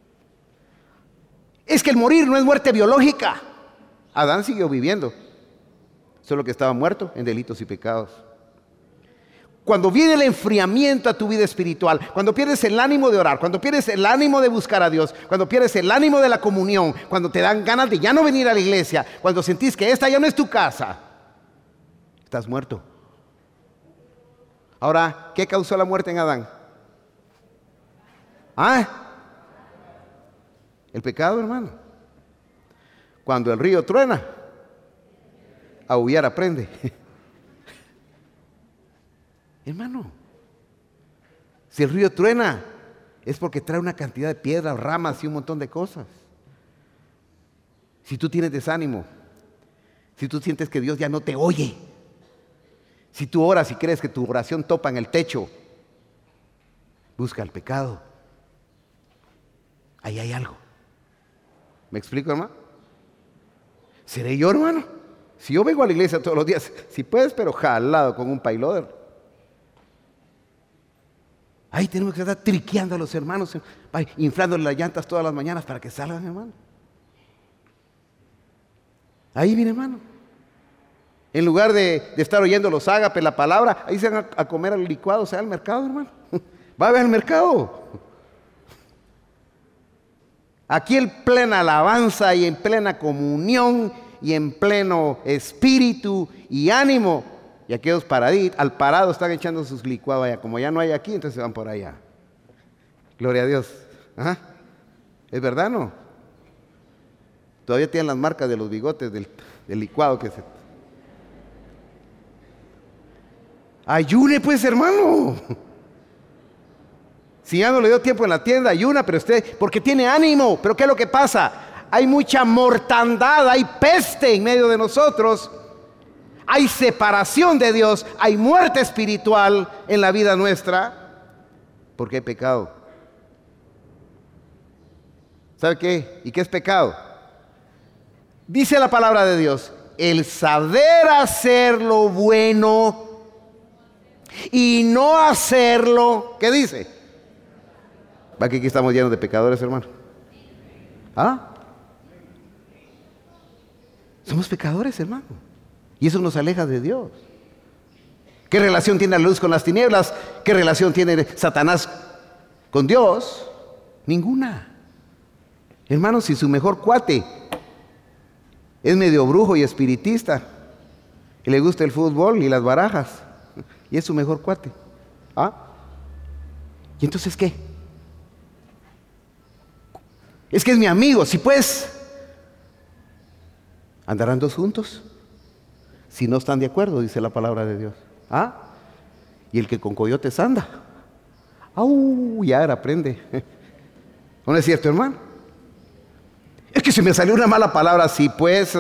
Es que el morir no es muerte biológica. Adán siguió viviendo, solo que estaba muerto en delitos y pecados. Cuando viene el enfriamiento a tu vida espiritual, cuando pierdes el ánimo de orar, cuando pierdes el ánimo de buscar a Dios, cuando pierdes el ánimo de la comunión, cuando te dan ganas de ya no venir a la iglesia, cuando sentís que esta ya no es tu casa, estás muerto. Ahora, ¿qué causó la muerte en Adán? ¿Ah? El pecado, hermano. Cuando el río truena, aullar aprende. Hermano, si el río truena, es porque trae una cantidad de piedras, ramas y un montón de cosas. Si tú tienes desánimo, si tú sientes que Dios ya no te oye, si tú oras y crees que tu oración topa en el techo, busca el pecado. Ahí hay algo. ¿Me explico, hermano? ¿Seré yo, hermano? Si yo vengo a la iglesia todos los días, si puedes, pero jalado con un payloader. Ahí tenemos que estar triqueando a los hermanos, inflándole las llantas todas las mañanas para que salgan, hermano. Ahí, mire, hermano. En lugar de, de estar oyendo los ágapes, la palabra, ahí se van a, a comer al licuado, se va al mercado, hermano. Va a ver al mercado. Aquí en plena alabanza y en plena comunión y en pleno espíritu y ánimo. Y aquellos paraditos, al parado están echando sus licuados allá. Como ya no hay aquí, entonces se van por allá. Gloria a Dios. Ajá. ¿Es verdad, no? Todavía tienen las marcas de los bigotes del, del licuado que se... Ayune pues, hermano. Si ya no le dio tiempo en la tienda, ayuna, pero usted, porque tiene ánimo. Pero ¿qué es lo que pasa? Hay mucha mortandad, hay peste en medio de nosotros. Hay separación de Dios, hay muerte espiritual en la vida nuestra, porque hay pecado. ¿Sabe qué? ¿Y qué es pecado? Dice la palabra de Dios, el saber hacer lo bueno y no hacerlo, ¿qué dice? ¿Va que aquí estamos llenos de pecadores, hermano? ¿Ah? Somos pecadores, hermano. Y eso nos aleja de Dios. ¿Qué relación tiene la luz con las tinieblas? ¿Qué relación tiene Satanás con Dios? Ninguna. Hermano, si su mejor cuate es medio brujo y espiritista, Y le gusta el fútbol y las barajas. Y es su mejor cuate. ¿Ah? ¿Y entonces qué? Es que es mi amigo. Si pues, ¿andarán dos juntos? Si no están de acuerdo, dice la palabra de Dios. ¿Ah? Y el que con coyotes anda. ¡Au! Ya era, aprende. ¿No es cierto, hermano? Es que se me salió una mala palabra. Sí, pues.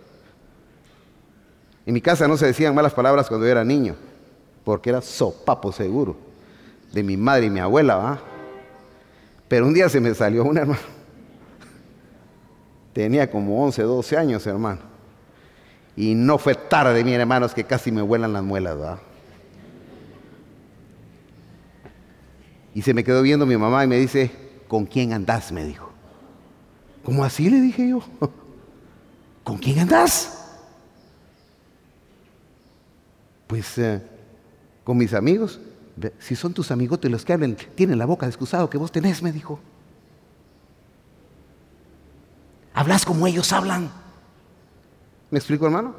En mi casa no se decían malas palabras cuando yo era niño, porque era sopapo seguro, de mi madre y mi abuela, ¿va? Pero un día se me salió una, hermano. Tenía como once, doce años, hermano. Y no fue tarde, mi hermano, es que casi me vuelan las muelas, ¿va? Y se me quedó viendo mi mamá y me dice, ¿con quién andás?, me dijo. ¿Cómo así?, le dije yo. ¿Con quién andás? Pues eh, con mis amigos. Si son tus amigotes los que hablan, tienen la boca de excusado que vos tenés, me dijo. Hablas como ellos hablan. ¿Me explico, hermano?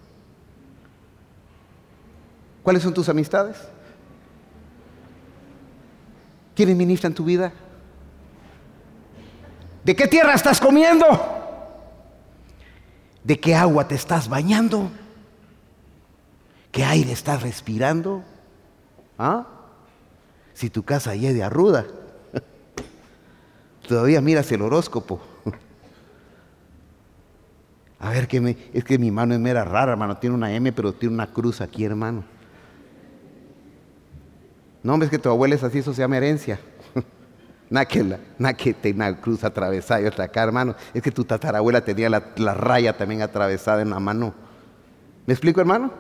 ¿Cuáles son tus amistades? ¿Quiénes ministran tu vida? ¿De qué tierra estás comiendo? ¿De qué agua te estás bañando? ¿Qué aire estás respirando? ¿Ah? Si tu casa ya es de arruda, todavía miras el horóscopo. A ver, que me, es que mi mano es mera rara, hermano. Tiene una M, pero tiene una cruz aquí, hermano. No, hombre, es que tu abuela es así, eso se llama herencia. Nada que, la, nada que tenga una cruz atravesada y otra acá, hermano. Es que tu tatarabuela tenía la, la raya también atravesada en la mano. ¿Me explico, hermano?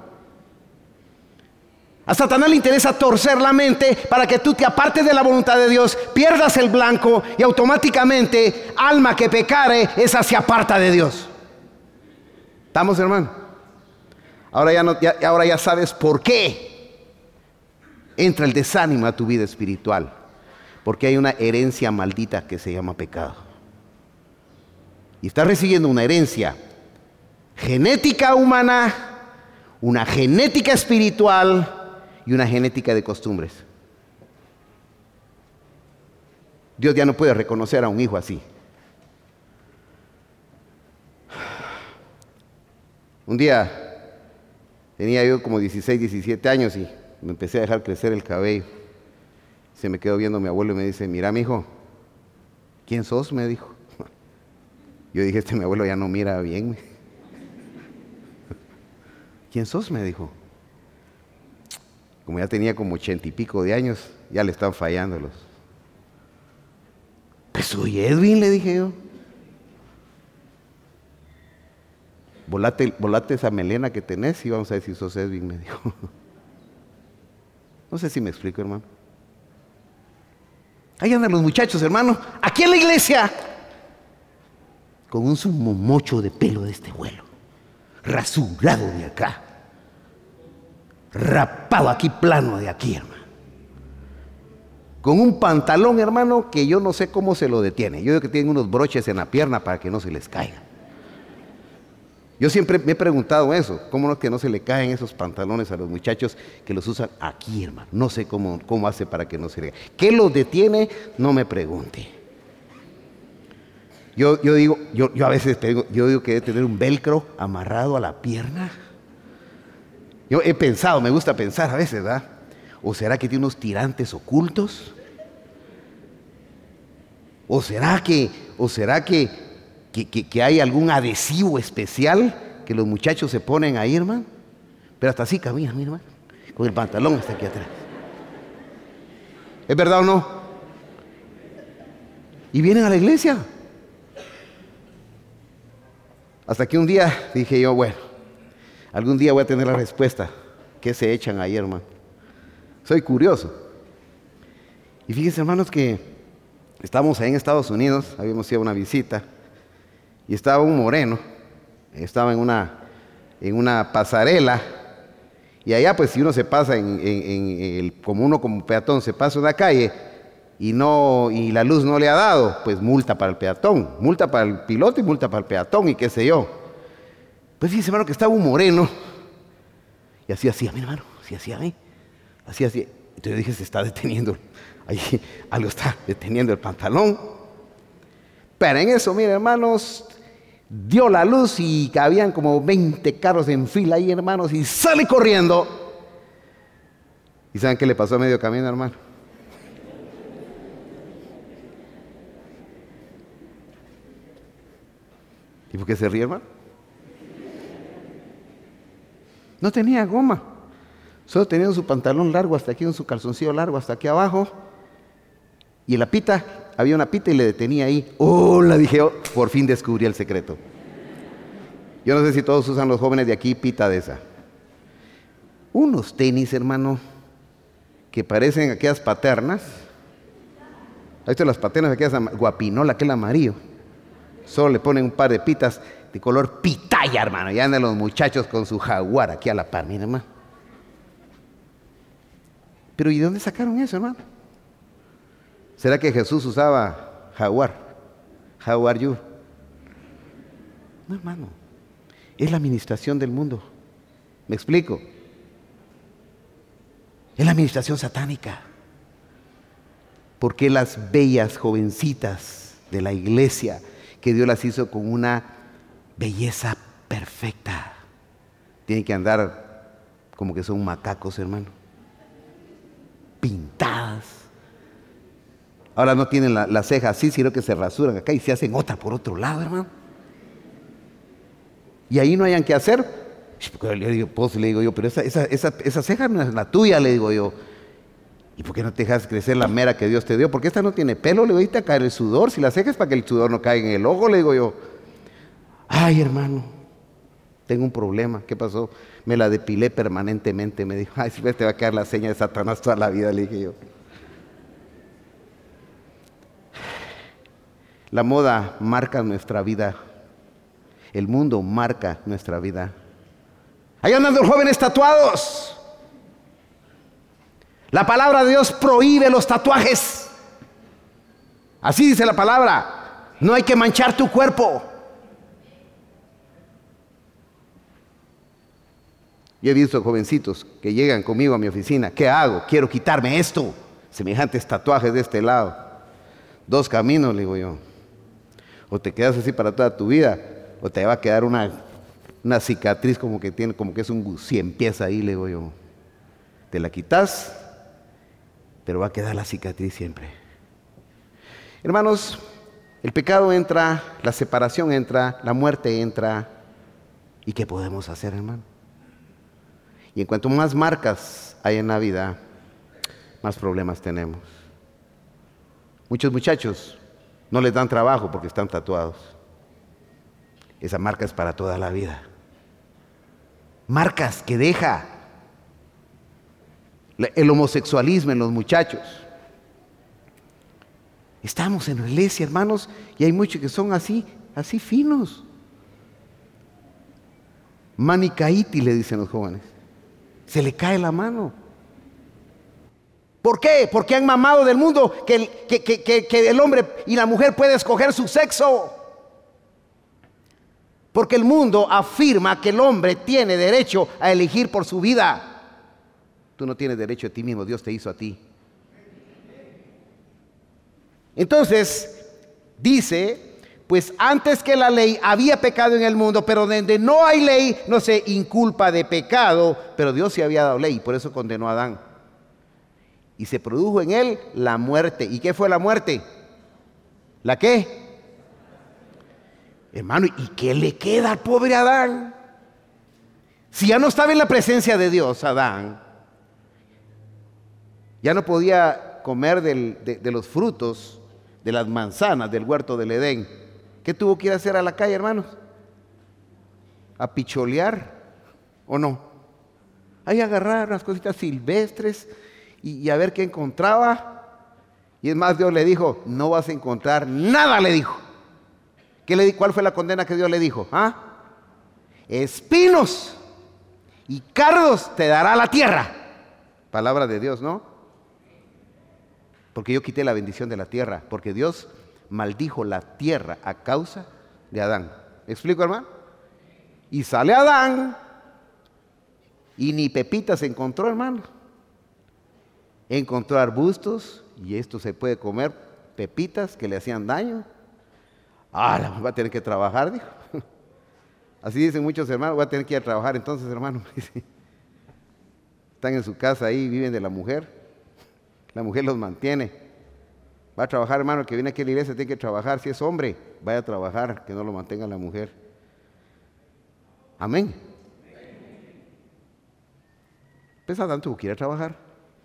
A Satanás le interesa torcer la mente para que tú te apartes de la voluntad de Dios, pierdas el blanco y automáticamente, alma que pecare, esa se aparta de Dios. ¿Estamos, hermano? Ahora ya, no, ya, ahora ya sabes por qué entra el desánimo a tu vida espiritual. Porque hay una herencia maldita que se llama pecado. Y estás recibiendo una herencia genética humana, una genética espiritual y una genética de costumbres. Dios ya no puede reconocer a un hijo así. Un día tenía yo como dieciséis, diecisiete años y me empecé a dejar crecer el cabello. Se me quedó viendo mi abuelo y me dice, mira, mijo, ¿quién sos?, me dijo. Yo dije, este mi abuelo ya no mira bien. ¿Quién sos?, me dijo. Como ya tenía como ochenta y pico de años, ya le están fallando los. Pues soy Edwin, le dije yo. Volate, volate esa melena que tenés y vamos a ver si sos Edwin, me dijo. No sé si me explico, hermano. Ahí andan los muchachos, hermano, aquí en la iglesia, con un sumo mocho de pelo de este vuelo, rasurado de acá, rapado aquí, plano de aquí, hermano. Con un pantalón, hermano, que yo no sé cómo se lo detiene. Yo digo que tienen unos broches en la pierna para que no se les caiga. Yo siempre me he preguntado eso, cómo no es que no se le caen esos pantalones a los muchachos que los usan aquí, hermano. No sé cómo, cómo hace para que no se le caiga. ¿Qué los detiene? No me pregunte. Yo, yo digo, yo, yo a veces te digo, yo digo que debe tener un velcro amarrado a la pierna. Yo he pensado, me gusta pensar a veces, ¿verdad? ¿O será que tiene unos tirantes ocultos? ¿O será que, o será que, que, que, que hay algún adhesivo especial que los muchachos se ponen ahí, hermano? Pero hasta así camina, mi hermano, con el pantalón hasta aquí atrás. ¿Es verdad o no? Y vienen a la iglesia. Hasta que un día dije yo, bueno, algún día voy a tener la respuesta. ¿Qué se echan ahí, hermano? Soy curioso. Y fíjense, hermanos, que estábamos ahí en Estados Unidos, habíamos ido a una visita, y estaba un moreno, estaba en una, en una pasarela, y allá pues si uno se pasa, en, en, en el, como uno como peatón se pasa una calle, y, no, y la luz no le ha dado, pues multa para el peatón, multa para el piloto y multa para el peatón, y qué sé yo. Pues fíjense, hermano, que estaba un moreno, Y así hacía, mi hermano, así hacía, ¿eh? Así hacía. Entonces yo dije, se está deteniendo, ahí algo está deteniendo el pantalón. Pero en eso, miren, hermanos, dio la luz y habían como veinte carros en fila ahí, hermanos, y sale corriendo. ¿Y saben qué le pasó a medio camino, hermano? ¿Y por qué se ríe, hermano? No tenía goma. Solo tenía su pantalón largo hasta aquí, su calzoncillo largo hasta aquí abajo. Y en la pita, había una pita y le detenía ahí. ¡Oh! La dije, oh, por fin descubrí el secreto. Yo no sé si todos usan los jóvenes de aquí pita de esa. Unos tenis, hermano, que parecen aquellas paternas. ¿Has visto las paternas aquellas guapinola, aquel amarillo? Solo le ponen un par de pitas de color pitaya, hermano. Y andan los muchachos con su jaguar aquí a la par, mira, hermano. Pero ¿y de dónde sacaron eso, hermano? ¿Será que Jesús usaba jaguar? How are you? No, hermano. Es la administración del mundo. ¿Me explico? Es la administración satánica. Porque las bellas jovencitas de la iglesia, que Dios las hizo con una belleza perfecta, tienen que andar como que son macacos, hermano, pintadas. Ahora no tienen la, la ceja así, sino que se rasuran acá y se hacen otra por otro lado, hermano. Y ahí no hayan que hacer. Porque le digo, pues, le digo yo, pero esa, esa, esa, esa ceja no es la tuya, le digo yo. ¿Y por qué no te dejas crecer la mera que Dios te dio? Porque esta no tiene pelo, le digo, ahí te cae el sudor. Si la ceja es para que el sudor no caiga en el ojo, le digo yo. Ay, hermano, tengo un problema. ¿Qué pasó? Me la depilé permanentemente. Me dijo, ay, si ves, te va a quedar la seña de Satanás toda la vida, le dije yo. La moda marca nuestra vida. El mundo marca nuestra vida. Ahí andan los jóvenes tatuados. La palabra de Dios prohíbe los tatuajes. Así dice la palabra. No hay que manchar tu cuerpo. Yo he visto jovencitos que llegan conmigo a mi oficina. ¿Qué hago? Quiero quitarme esto. Semejantes tatuajes de este lado. Dos caminos, le digo yo. O te quedas así para toda tu vida, o te va a quedar una, una cicatriz como que tiene, como que es un cien pies ahí, le digo yo. Te la quitas, pero va a quedar la cicatriz siempre. Hermanos, el pecado entra, la separación entra, la muerte entra. ¿Y qué podemos hacer, hermano? Y en cuanto más marcas hay en la vida, más problemas tenemos. Muchos muchachos no les dan trabajo porque están tatuados. Esa marca es para toda la vida. Marcas que deja el homosexualismo en los muchachos. Estamos en la iglesia, hermanos, y hay muchos que son así, así finos. Manicaíti, le dicen los jóvenes. Se le cae la mano. ¿Por qué? Porque han mamado del mundo que el, que, que, que, que el hombre y la mujer pueden escoger su sexo. Porque el mundo afirma que el hombre tiene derecho a elegir por su vida. Tú no tienes derecho a ti mismo, Dios te hizo a ti. Entonces, dice, pues antes que la ley había pecado en el mundo, pero donde no hay ley no se inculpa de pecado, pero Dios sí había dado ley, por eso condenó a Adán. Y se produjo en él la muerte. ¿Y qué fue la muerte? ¿La qué? Hermano, ¿y qué le queda al pobre Adán? Si ya no estaba en la presencia de Dios, Adán, ya no podía comer del, de, de los frutos, de las manzanas del huerto del Edén. ¿Qué tuvo que ir a hacer a la calle, hermanos? ¿A picholear o no? Ahí agarrar unas cositas silvestres y, y a ver qué encontraba. Y es más, Dios le dijo, no vas a encontrar nada, le dijo. ¿Qué le, ¿Cuál fue la condena que Dios le dijo? ¿Ah? Espinos y cardos te dará la tierra. Palabra de Dios, ¿no? Porque yo quité la bendición de la tierra, porque Dios maldijo la tierra a causa de Adán. ¿Me explico, hermano? Y sale Adán Y ni pepitas encontró, hermano. Encontró arbustos y esto se puede comer, pepitas que le hacían daño. Ah, va a tener que trabajar, dijo. Así dicen muchos hermanos, va a tener que ir a trabajar entonces, hermano. Están en su casa ahí, viven de la mujer. La mujer los mantiene. Va a trabajar, hermano, el que viene aquí a la iglesia tiene que trabajar. Si es hombre, vaya a trabajar, que no lo mantenga la mujer. Amén. Pues Adán tuvo que ir a trabajar.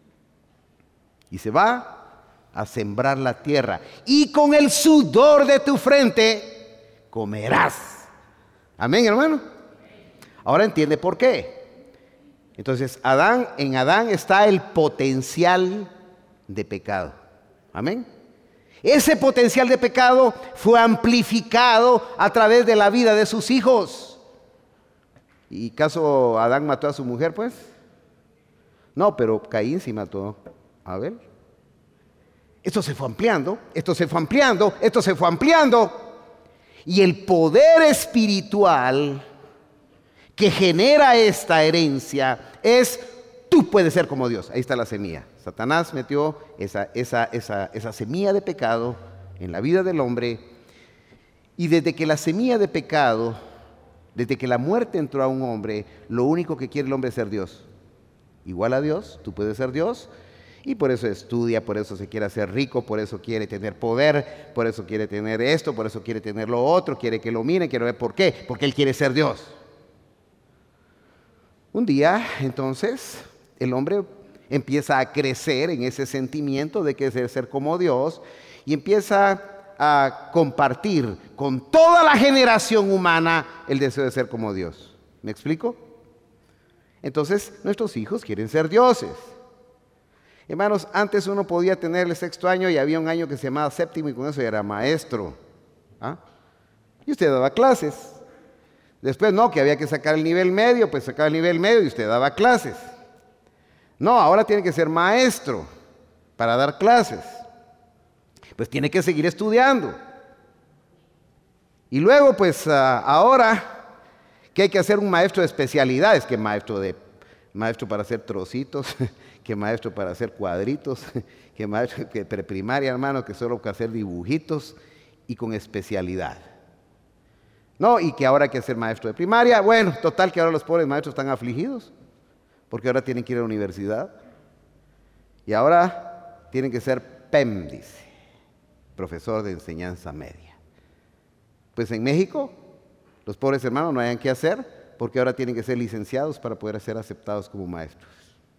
Y se va a sembrar la tierra. Y con el sudor de tu frente comerás. Amén, hermano. Ahora entiende por qué. Entonces, Adán, en Adán está el potencial de pecado. Amén. Ese potencial de pecado fue amplificado a través de la vida de sus hijos. ¿Y caso Adán mató a su mujer, pues? No, pero Caín sí mató a Abel. Esto se fue ampliando, esto se fue ampliando, esto se fue ampliando. Y el poder espiritual que genera esta herencia es: tú puedes ser como Dios. Ahí está la semilla. Satanás metió esa, esa, esa, esa semilla de pecado en la vida del hombre. Y desde que la semilla de pecado, desde que la muerte entró a un hombre, lo único que quiere el hombre es ser Dios. Igual a Dios, tú puedes ser Dios. Y por eso estudia, por eso se quiere hacer rico, por eso quiere tener poder, por eso quiere tener esto, por eso quiere tener lo otro, quiere que lo miren, quiere ver por qué, porque él quiere ser Dios. Un día, entonces, el hombre empieza a crecer en ese sentimiento de que es ser como Dios y empieza a compartir con toda la generación humana el deseo de ser como Dios. ¿Me explico? Entonces, nuestros hijos quieren ser dioses. Hermanos, antes uno podía tener el sexto año y había un año que se llamaba séptimo y con eso ya era maestro. ¿Ah? Y usted daba clases. Después no, que había que sacar el nivel medio, pues sacaba el nivel medio y usted daba clases. No, ahora tiene que ser maestro para dar clases. Pues tiene que seguir estudiando. Y luego, pues uh, ahora que hay que hacer un maestro de especialidades, que maestro de maestro para hacer trocitos, que maestro para hacer cuadritos, que maestro que preprimaria, hermano, que solo para hacer dibujitos y con especialidad. No, y que ahora hay que ser maestro de primaria. Bueno, total que ahora los pobres maestros están afligidos, porque ahora tienen que ir a la universidad. Y ahora tienen que ser P E M, dice, profesor de enseñanza media. Pues en México, los pobres hermanos no hayan qué hacer, porque ahora tienen que ser licenciados para poder ser aceptados como maestros.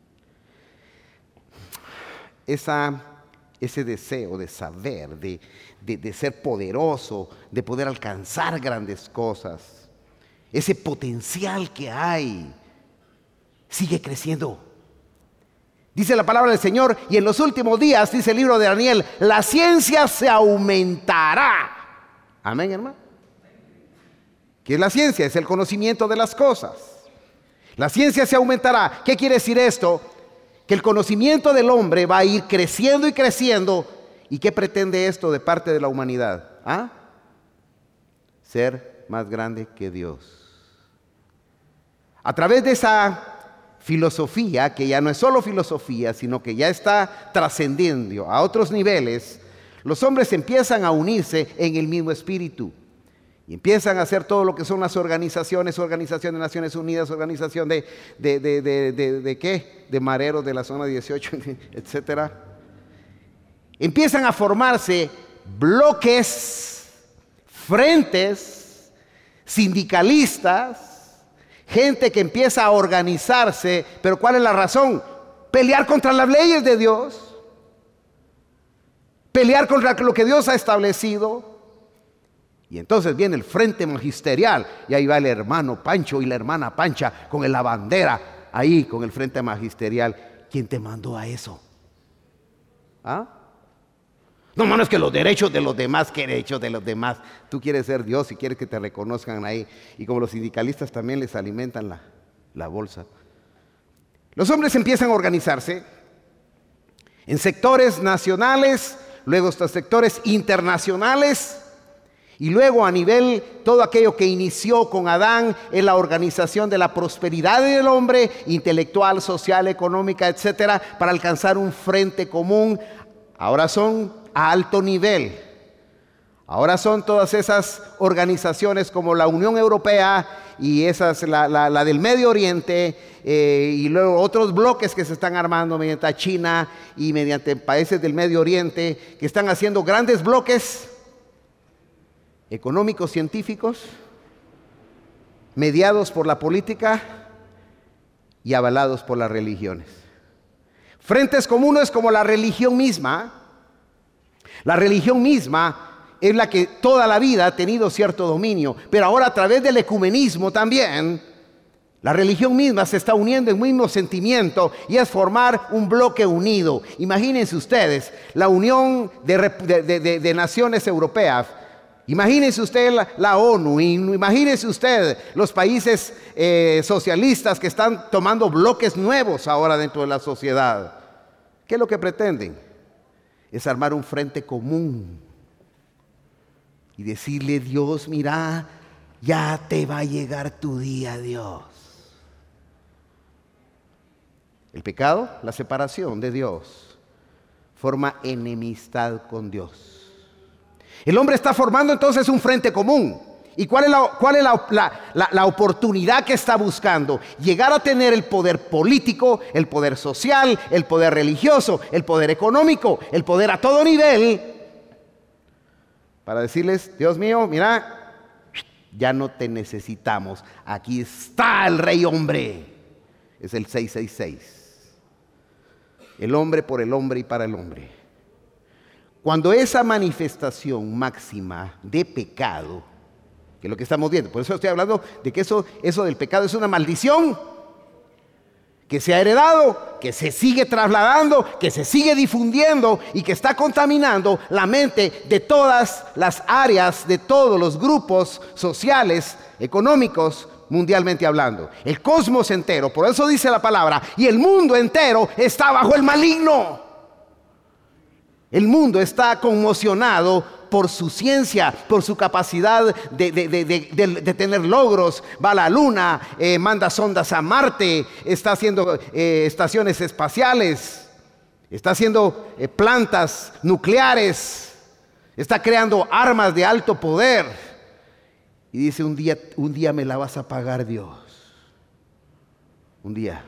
Esa, ese deseo de saber, de, de, de ser poderoso, de poder alcanzar grandes cosas, ese potencial que hay, sigue creciendo. Dice la palabra del Señor, y en los últimos días, dice el libro de Daniel, la ciencia se aumentará. Amén, hermano. ¿Qué es la ciencia? Es el conocimiento de las cosas. La ciencia se aumentará. ¿Qué quiere decir esto? Que el conocimiento del hombre va a ir creciendo y creciendo. ¿Y qué pretende esto de parte de la humanidad? ¿Ah? Ser más grande que Dios. A través de esa filosofía, que ya no es solo filosofía, sino que ya está trascendiendo a otros niveles, los hombres empiezan a unirse en el mismo espíritu. Y empiezan a hacer todo lo que son las organizaciones, Organización de Naciones Unidas, Organización de, de, de, de, de, de ¿qué? De mareros de la zona dieciocho, etcétera. Empiezan a formarse bloques, frentes, sindicalistas, gente que empieza a organizarse. ¿Pero cuál es la razón? Pelear contra las leyes de Dios, pelear contra lo que Dios ha establecido. Y entonces viene el frente magisterial y ahí va el hermano Pancho y la hermana Pancha con la bandera ahí con el frente magisterial. ¿Quién te mandó a eso? ¿Ah? No, mano, es que los derechos de los demás, ¿qué derechos de los demás? Tú quieres ser Dios y quieres que te reconozcan ahí. Y como los sindicalistas también les alimentan la, la bolsa. Los hombres empiezan a organizarse en sectores nacionales, luego estos sectores internacionales. Y luego a nivel, todo aquello que inició con Adán en la organización de la prosperidad del hombre, intelectual, social, económica, etcétera, para alcanzar un frente común, ahora son a alto nivel. Ahora son todas esas organizaciones como la Unión Europea y esas, la, la, la del Medio Oriente, eh, y luego otros bloques que se están armando mediante China y mediante países del Medio Oriente, que están haciendo grandes bloques económicos, científicos, mediados por la política y avalados por las religiones. Frentes comunes como la religión misma. La religión misma es la que toda la vida ha tenido cierto dominio, pero ahora a través del ecumenismo también, la religión misma se está uniendo en un mismo sentimiento y es formar un bloque unido. Imagínense ustedes, la unión de, de, de, de naciones europeas. Imagínense usted la, la ONU, imagínense usted los países eh, socialistas que están tomando bloques nuevos ahora dentro de la sociedad. ¿Qué es lo que pretenden? Es armar un frente común y decirle: Dios, mira, ya te va a llegar tu día, Dios. El pecado, la separación de Dios, forma enemistad con Dios. El hombre está formando entonces un frente común. ¿Y cuál es, la, cuál es la, la, la, la oportunidad que está buscando? Llegar a tener el poder político, el poder social, el poder religioso, el poder económico, el poder a todo nivel, para decirles: Dios mío, mira, ya no te necesitamos. Aquí está el rey hombre. Es el seiscientos sesenta y seis. El hombre por el hombre y para el hombre. Cuando esa manifestación máxima de pecado, que es lo que estamos viendo, por eso estoy hablando de que eso, eso del pecado es una maldición que se ha heredado, que se sigue trasladando, que se sigue difundiendo y que está contaminando la mente de todas las áreas, de todos los grupos sociales, económicos, mundialmente hablando. El cosmos entero, por eso dice la palabra, y el mundo entero está bajo el maligno. El mundo está conmocionado por su ciencia, por su capacidad de, de, de, de, de, de tener logros. Va a la luna, eh, manda sondas a Marte, está haciendo eh, estaciones espaciales, está haciendo eh, plantas nucleares, está creando armas de alto poder. Y dice: un día, un día me la vas a pagar, Dios. Un día.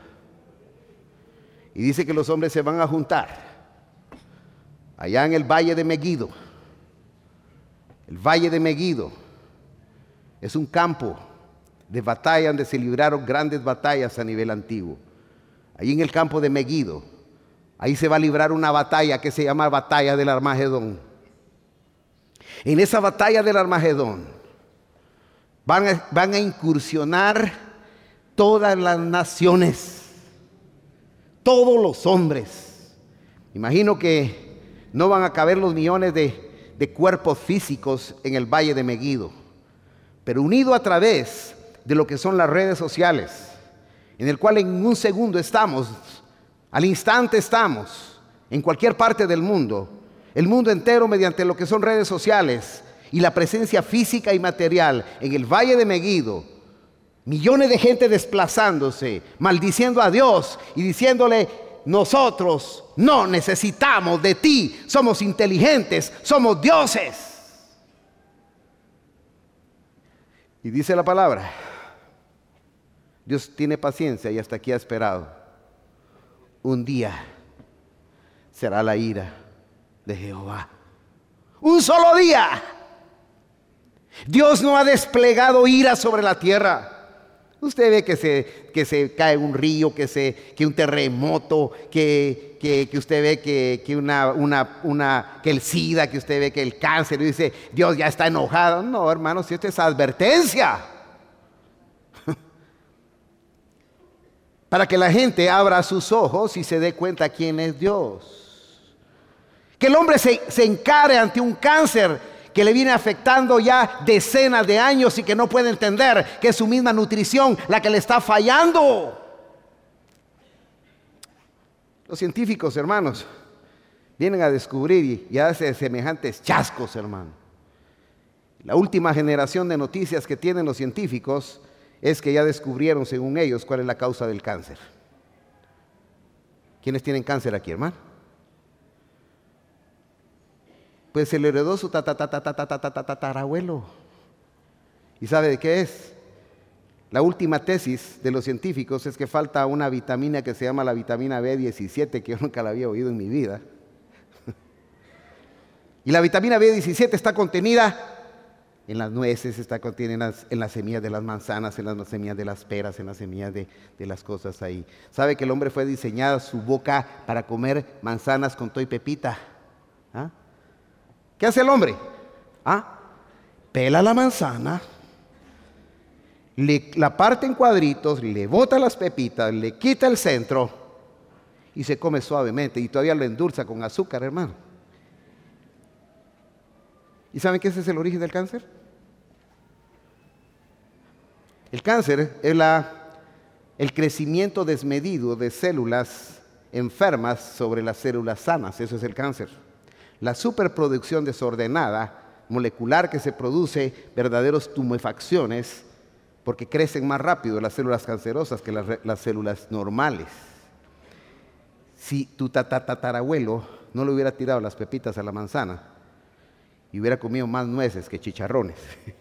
Y dice que los hombres se van a juntar allá en el valle de Megiddo. El valle de Megiddo es un campo de batalla donde se libraron grandes batallas a nivel antiguo. Ahí en el campo de Megiddo, ahí se va a librar una batalla que se llama Batalla del Armagedón. En esa batalla del Armagedón van a, van a incursionar todas las naciones, todos los hombres. Imagino que no van a caber los millones de, de cuerpos físicos en el valle de Megiddo, pero unido a través de lo que son las redes sociales, en el cual en un segundo estamos, al instante estamos, en cualquier parte del mundo, el mundo entero mediante lo que son redes sociales y la presencia física y material en el valle de Megiddo, millones de gente desplazándose, maldiciendo a Dios y diciéndole: nosotros no necesitamos de ti, somos inteligentes, somos dioses. Y dice la palabra, Dios tiene paciencia y hasta aquí ha esperado. Un día será la ira de Jehová. Un solo día. Dios no ha desplegado ira sobre la tierra. Usted ve que se, que se cae un río, que, se, que un terremoto, que, que, que usted ve que, que, una, una, una, que el SIDA, que usted ve que el cáncer, y dice: Dios ya está enojado. No, hermanos, si esto es advertencia. Para que la gente abra sus ojos y se dé cuenta quién es Dios. Que el hombre se, se encare ante un cáncer que le viene afectando ya decenas de años y que no puede entender que es su misma nutrición la que le está fallando. Los científicos, hermanos, vienen a descubrir y, y a hacer semejantes chascos, hermano. La última generación de noticias que tienen los científicos es que ya descubrieron, según ellos, cuál es la causa del cáncer. ¿Quiénes tienen cáncer aquí, hermano? Pues se le heredó su tatarabuelo. ¿Y sabe de qué es? La última tesis de los científicos es que falta una vitamina que se llama la vitamina B diecisiete, que yo nunca la había oído en mi vida. Y la vitamina B diecisiete está contenida en las nueces, está contenida en las, en las semillas de las manzanas, en las semillas de las peras, en las semillas de, de las cosas ahí. ¿Sabe que el hombre fue diseñado su boca para comer manzanas con toy pepita? ¿Ah? ¿Qué hace el hombre? ¿Ah? Pela la manzana, le, la parte en cuadritos, le bota las pepitas, le quita el centro y se come suavemente, y todavía lo endulza con azúcar, hermano. ¿Y saben que ese es el origen del cáncer? El cáncer es la, el crecimiento desmedido de células enfermas sobre las células sanas. Eso es el cáncer. La superproducción desordenada molecular que se produce verdaderos tumefacciones porque crecen más rápido las células cancerosas que las, las células normales. Si tu tatarabuelo no le hubiera tirado las pepitas a la manzana y hubiera comido más nueces que chicharrones,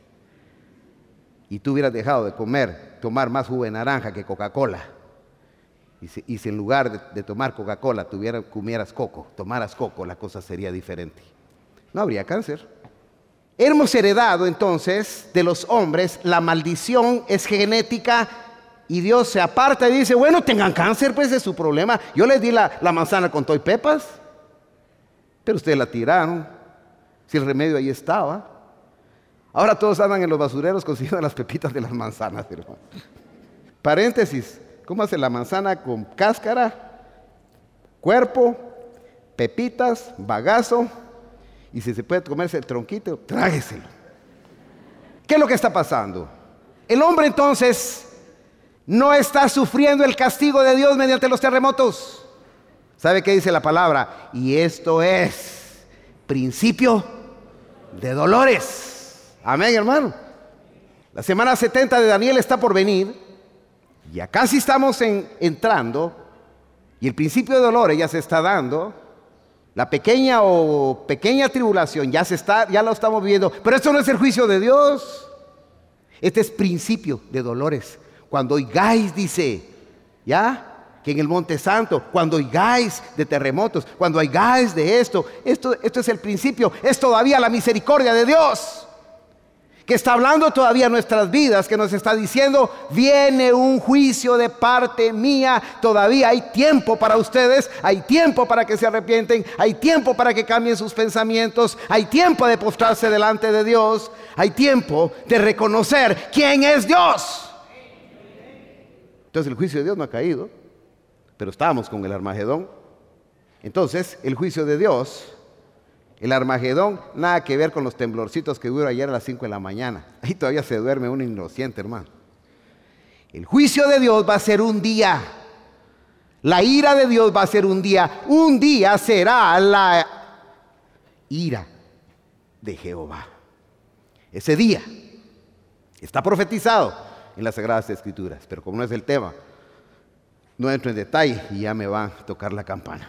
y tú hubieras dejado de comer, tomar más jugo de naranja que Coca-Cola, y si, y si en lugar de, de tomar Coca-Cola tuviera, comieras coco, tomaras coco, la cosa sería diferente. No habría cáncer. Hemos heredado entonces de los hombres, la maldición es genética, y Dios se aparta y dice, bueno, tengan cáncer, pues es su problema. Yo les di la, la manzana con toy pepas, pero ustedes la tiraron. Si el remedio ahí estaba. Ahora todos andan en los basureros consiguiendo las pepitas de las manzanas, hermano. Paréntesis, ¿cómo hace la manzana con cáscara, cuerpo, pepitas, bagazo? Y si se puede comerse el tronquito, trágueselo. ¿Qué es lo que está pasando? El hombre entonces no está sufriendo el castigo de Dios mediante los terremotos. ¿Sabe qué dice la palabra? Y esto es principio de dolores. Amén, hermano. La semana setenta de Daniel está por venir. Ya casi estamos en, entrando. Y el principio de dolores ya se está dando. La pequeña o pequeña tribulación ya se está, ya lo estamos viviendo. Pero esto no es el juicio de Dios. Este es principio de dolores. Cuando oigáis, dice, ¿ya? Que en el Monte Santo, cuando oigáis de terremotos, cuando oigáis de esto, esto, esto es el principio, es todavía la misericordia de Dios, que está hablando todavía nuestras vidas, que nos está diciendo, viene un juicio de parte mía, todavía hay tiempo para ustedes, hay tiempo para que se arrepienten, hay tiempo para que cambien sus pensamientos, hay tiempo de postrarse delante de Dios, hay tiempo de reconocer quién es Dios. Entonces el juicio de Dios no ha caído, pero estábamos con el Armagedón. Entonces, el juicio de Dios, el Armagedón, nada que ver con los temblorcitos que hubo ayer a las cinco de la mañana. Ahí todavía se duerme un inocente, hermano. El juicio de Dios va a ser un día. La ira de Dios va a ser un día. Un día será la ira de Jehová. Ese día está profetizado en las Sagradas Escrituras, pero como no es el tema, no entro en detalle y ya me va a tocar la campana.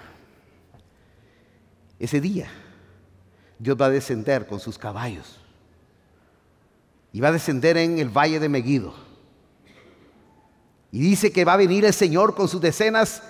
Ese día, Dios va a descender con sus caballos y va a descender en el valle de Megiddo. Y dice que va a venir el Señor con sus decenas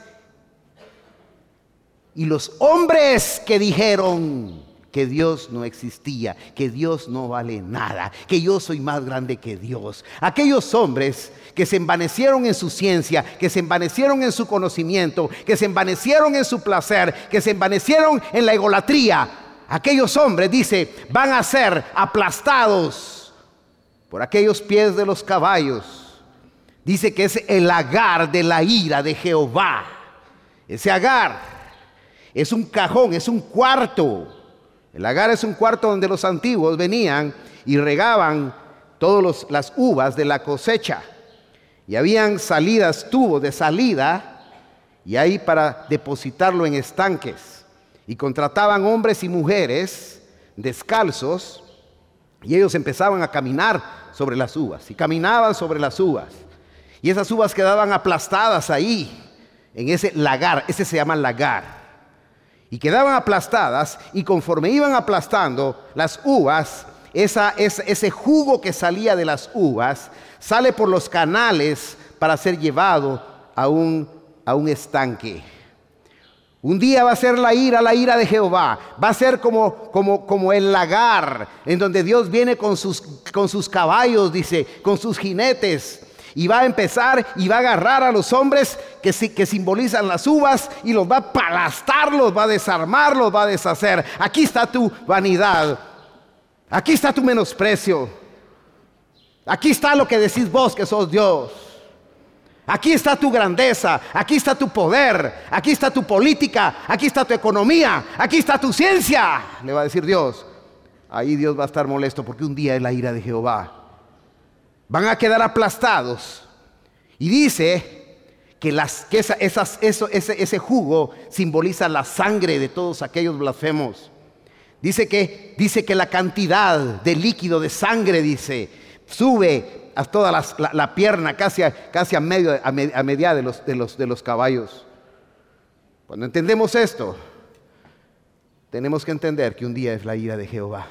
y los hombres que dijeron que Dios no existía, que Dios no vale nada, que yo soy más grande que Dios. Aquellos hombres que se envanecieron en su ciencia, que se envanecieron en su conocimiento, que se envanecieron en su placer, que se envanecieron en la egolatría. Aquellos hombres, dice, van a ser aplastados por aquellos pies de los caballos. Dice que es el lagar de la ira de Jehová. Ese lagar es un cajón, es un cuarto. El lagar es un cuarto donde los antiguos venían y regaban todas las uvas de la cosecha. Y habían salidas, tubos de salida, y ahí para depositarlo en estanques. Y contrataban hombres y mujeres descalzos Y ellos empezaban a caminar sobre las uvas, y caminaban sobre las uvas. Y esas uvas quedaban aplastadas ahí, en ese lagar, ese se llama lagar. Y quedaban aplastadas, y conforme iban aplastando las uvas, esa, esa, ese jugo que salía de las uvas, sale por los canales para ser llevado a un, a un estanque. Un día va a ser la ira, la ira de Jehová. Va a ser como, como, como el lagar, en donde Dios viene con sus, con sus caballos, dice, con sus jinetes. Y va a empezar y va a agarrar a los hombres que, que simbolizan las uvas y los va a aplastar, los va a desarmar, los va a deshacer. Aquí está tu vanidad. Aquí está tu menosprecio. Aquí está lo que decís vos que sos Dios. Aquí está tu grandeza, aquí está tu poder, aquí está tu política, aquí está tu economía, aquí está tu ciencia, le va a decir Dios. Ahí Dios va a estar molesto porque un día es la ira de Jehová. Van a quedar aplastados. Y dice que, las, que esa, esas, eso, ese, ese jugo simboliza la sangre de todos aquellos blasfemos. Dice que, dice que la cantidad de líquido, de sangre, dice, sube a toda la, la, la pierna, casi, a, casi a, medio, a, med, a media de los, de, los, de los caballos. Cuando entendemos esto, tenemos que entender que un día es la ira de Jehová.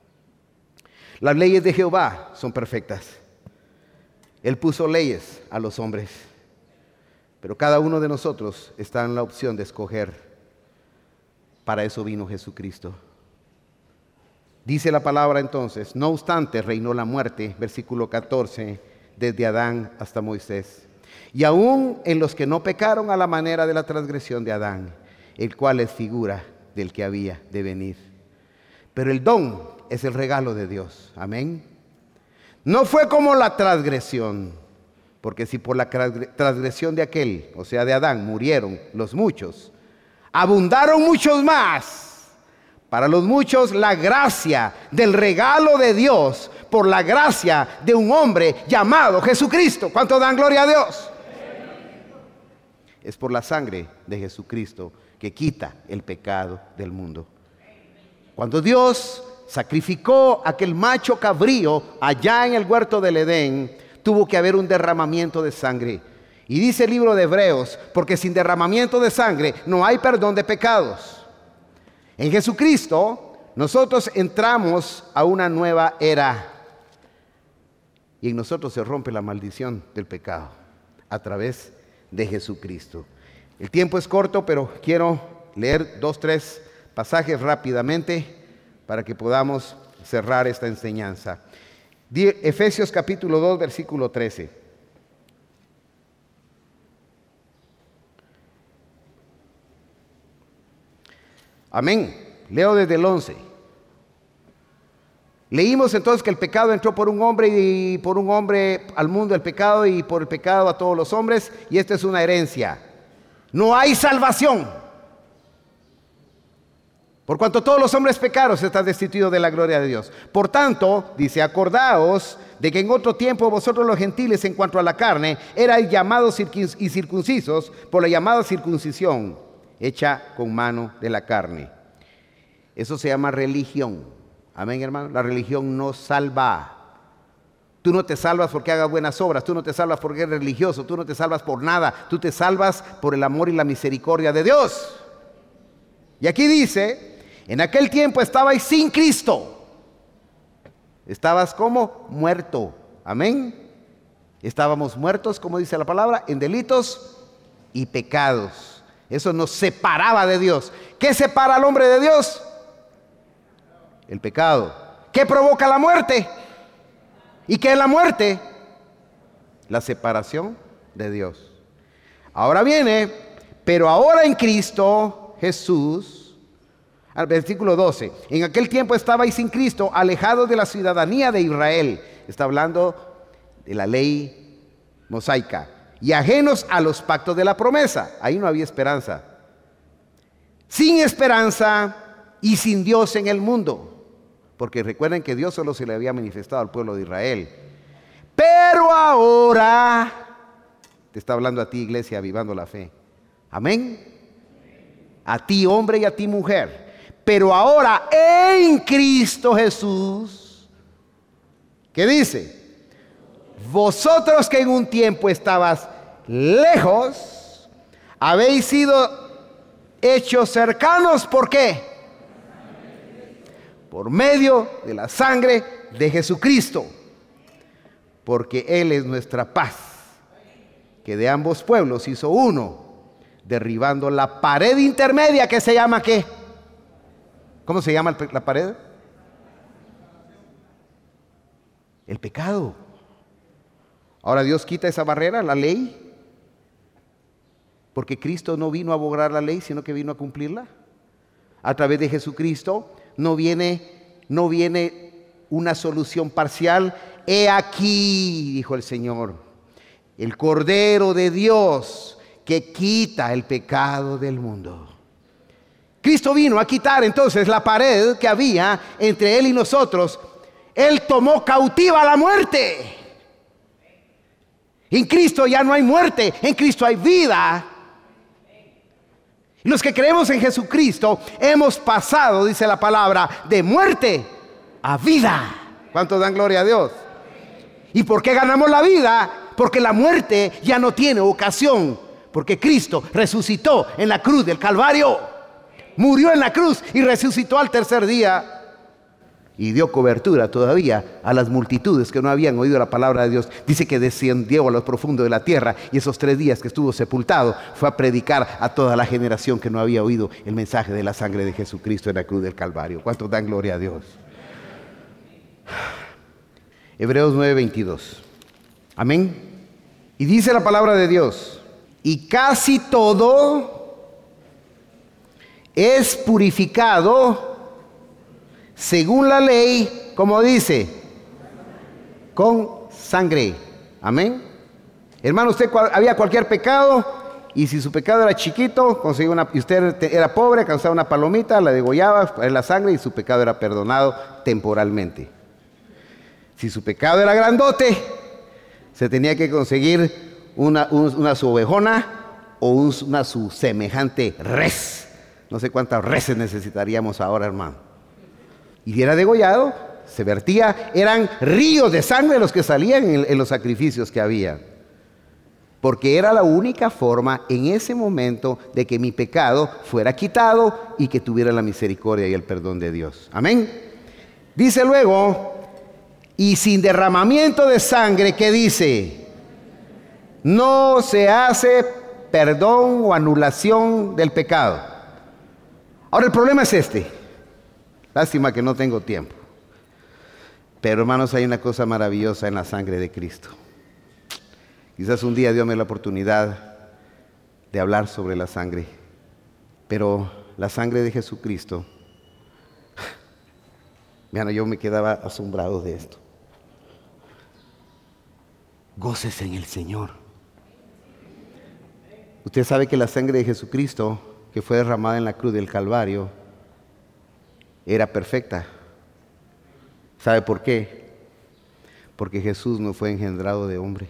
Las leyes de Jehová son perfectas. Él puso leyes a los hombres, pero cada uno de nosotros está en la opción de escoger. Para eso vino Jesucristo. Dice la palabra entonces, no obstante reinó la muerte, versículo catorce, desde Adán hasta Moisés. Y aún en los que no pecaron a la manera de la transgresión de Adán, el cual es figura del que había de venir. Pero el don es el regalo de Dios. Amén. No fue como la transgresión, porque si por la transgresión de aquel, o sea de Adán, murieron los muchos, abundaron muchos más. Para los muchos, la gracia del regalo de Dios por la gracia de un hombre llamado Jesucristo. ¿Cuántos dan gloria a Dios? Es por la sangre de Jesucristo que quita el pecado del mundo. Cuando Dios sacrificó aquel macho cabrío allá en el huerto del Edén, tuvo que haber un derramamiento de sangre. Y dice el libro de Hebreos, porque sin derramamiento de sangre no hay perdón de pecados. En Jesucristo nosotros entramos a una nueva era y en nosotros se rompe la maldición del pecado a través de Jesucristo. El tiempo es corto, pero quiero leer dos, tres pasajes rápidamente para que podamos cerrar esta enseñanza. Efesios capítulo dos, versículo trece. Amén. Leo desde el once. Leímos entonces que el pecado entró por un hombre y por un hombre al mundo el pecado y por el pecado a todos los hombres, y esto es una herencia. No hay salvación. Por cuanto todos los hombres pecaron, están destituidos de la gloria de Dios. Por tanto, dice, acordaos de que en otro tiempo vosotros los gentiles en cuanto a la carne erais llamados y circuncisos por la llamada circuncisión hecha con mano de la carne. Eso se llama religión. Amén, hermano. La religión no salva. Tú no te salvas porque hagas buenas obras. Tú no te salvas porque eres religioso. Tú no te salvas por nada. Tú te salvas por el amor y la misericordia de Dios. Y aquí dice, en aquel tiempo estabais sin Cristo. Estabas como muerto. Amén. Estábamos muertos, como dice la palabra, en delitos y pecados. Eso nos separaba de Dios. ¿Qué separa al hombre de Dios? El pecado. ¿Qué provoca la muerte? ¿Y qué es la muerte? La separación de Dios. Ahora viene, pero ahora en Cristo Jesús, al versículo doce, en aquel tiempo estabais sin Cristo, alejados de la ciudadanía de Israel. Está hablando de la ley mosaica. Y ajenos a los pactos de la promesa. Ahí no había esperanza. Sin esperanza y sin Dios en el mundo. Porque recuerden que Dios solo se le había manifestado al pueblo de Israel. Pero ahora, te está hablando a ti, iglesia, avivando la fe. Amén. A ti, hombre, y a ti, mujer. Pero ahora en Cristo Jesús, ¿Qué dice? Vosotros que en un tiempo estabas lejos, habéis sido hechos cercanos. ¿Por qué? Por medio de la sangre de Jesucristo. Porque Él es nuestra paz, que de ambos pueblos hizo uno, derribando la pared intermedia que se llama ¿qué? ¿Cómo se llama la pared? El pecado. Ahora Dios quita esa barrera, la ley, porque Cristo no vino a abogar la ley, sino que vino a cumplirla. A través de Jesucristo no viene, no viene una solución parcial. He aquí, dijo el Señor, el Cordero de Dios que quita el pecado del mundo. Cristo vino a quitar entonces la pared que había entre Él y nosotros. Él tomó cautiva la muerte. En Cristo ya no hay muerte, en Cristo hay vida. Los que creemos en Jesucristo hemos pasado, dice la palabra, de muerte a vida. ¿Cuántos dan gloria a Dios? ¿Y por qué ganamos la vida? Porque la muerte ya no tiene ocasión. Porque Cristo resucitó en la cruz del Calvario. Murió en la cruz y resucitó al tercer día. Y dio cobertura todavía a las multitudes que no habían oído la palabra de Dios. Dice que descendió a lo profundo de la tierra, y esos tres días que estuvo sepultado fue a predicar a toda la generación que no había oído el mensaje de la sangre de Jesucristo en la cruz del Calvario. ¿Cuántos dan gloria a Dios? Hebreos nueve veintidós. Amén. Y dice la palabra de Dios: y casi todo es purificado según la ley, como dice, con sangre. Amén. Hermano, usted había cualquier pecado, y si su pecado era chiquito, conseguía una, y usted era pobre, causaba una palomita, la degollaba en la sangre y su pecado era perdonado temporalmente. Si su pecado era grandote, se tenía que conseguir una, una su ovejona o un, una su semejante res. No sé cuántas reses necesitaríamos ahora, hermano. Y era degollado, se vertía, eran ríos de sangre los que salían en, en los sacrificios que había. Porque era la única forma en ese momento de que mi pecado fuera quitado y que tuviera la misericordia y el perdón de Dios. Amén. Dice luego, y sin derramamiento de sangre, ¿qué dice? No se hace perdón o anulación del pecado. Ahora el problema es este. Lástima que no tengo tiempo. Pero hermanos, hay una cosa maravillosa en la sangre de Cristo. Quizás un día Dios me dé la oportunidad de hablar sobre la sangre. Pero la sangre de Jesucristo, vean, yo me quedaba asombrado de esto. Gócese en el Señor. Usted sabe que la sangre de Jesucristo, que fue derramada en la cruz del Calvario, era perfecta. ¿Sabe por qué? Porque Jesús no fue engendrado de hombre.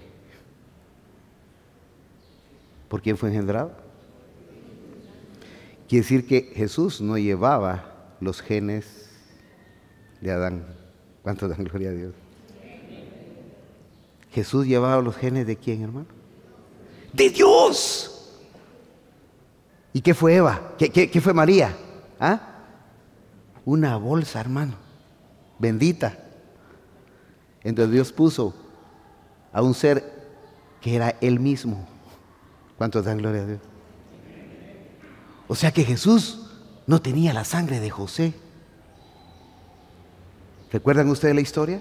¿Por quién fue engendrado? Quiere decir que Jesús no llevaba los genes de Adán. ¿Cuánto dan gloria a Dios? Jesús llevaba los genes ¿de quién, hermano? ¡De Dios! ¿Y qué fue Eva? ¿Qué, qué, qué fue María? ¿Ah? Una bolsa, hermano, bendita. Entonces Dios puso a un ser que era Él mismo. ¿Cuántos dan gloria a Dios? O sea que Jesús no tenía la sangre de José. ¿Recuerdan ustedes la historia?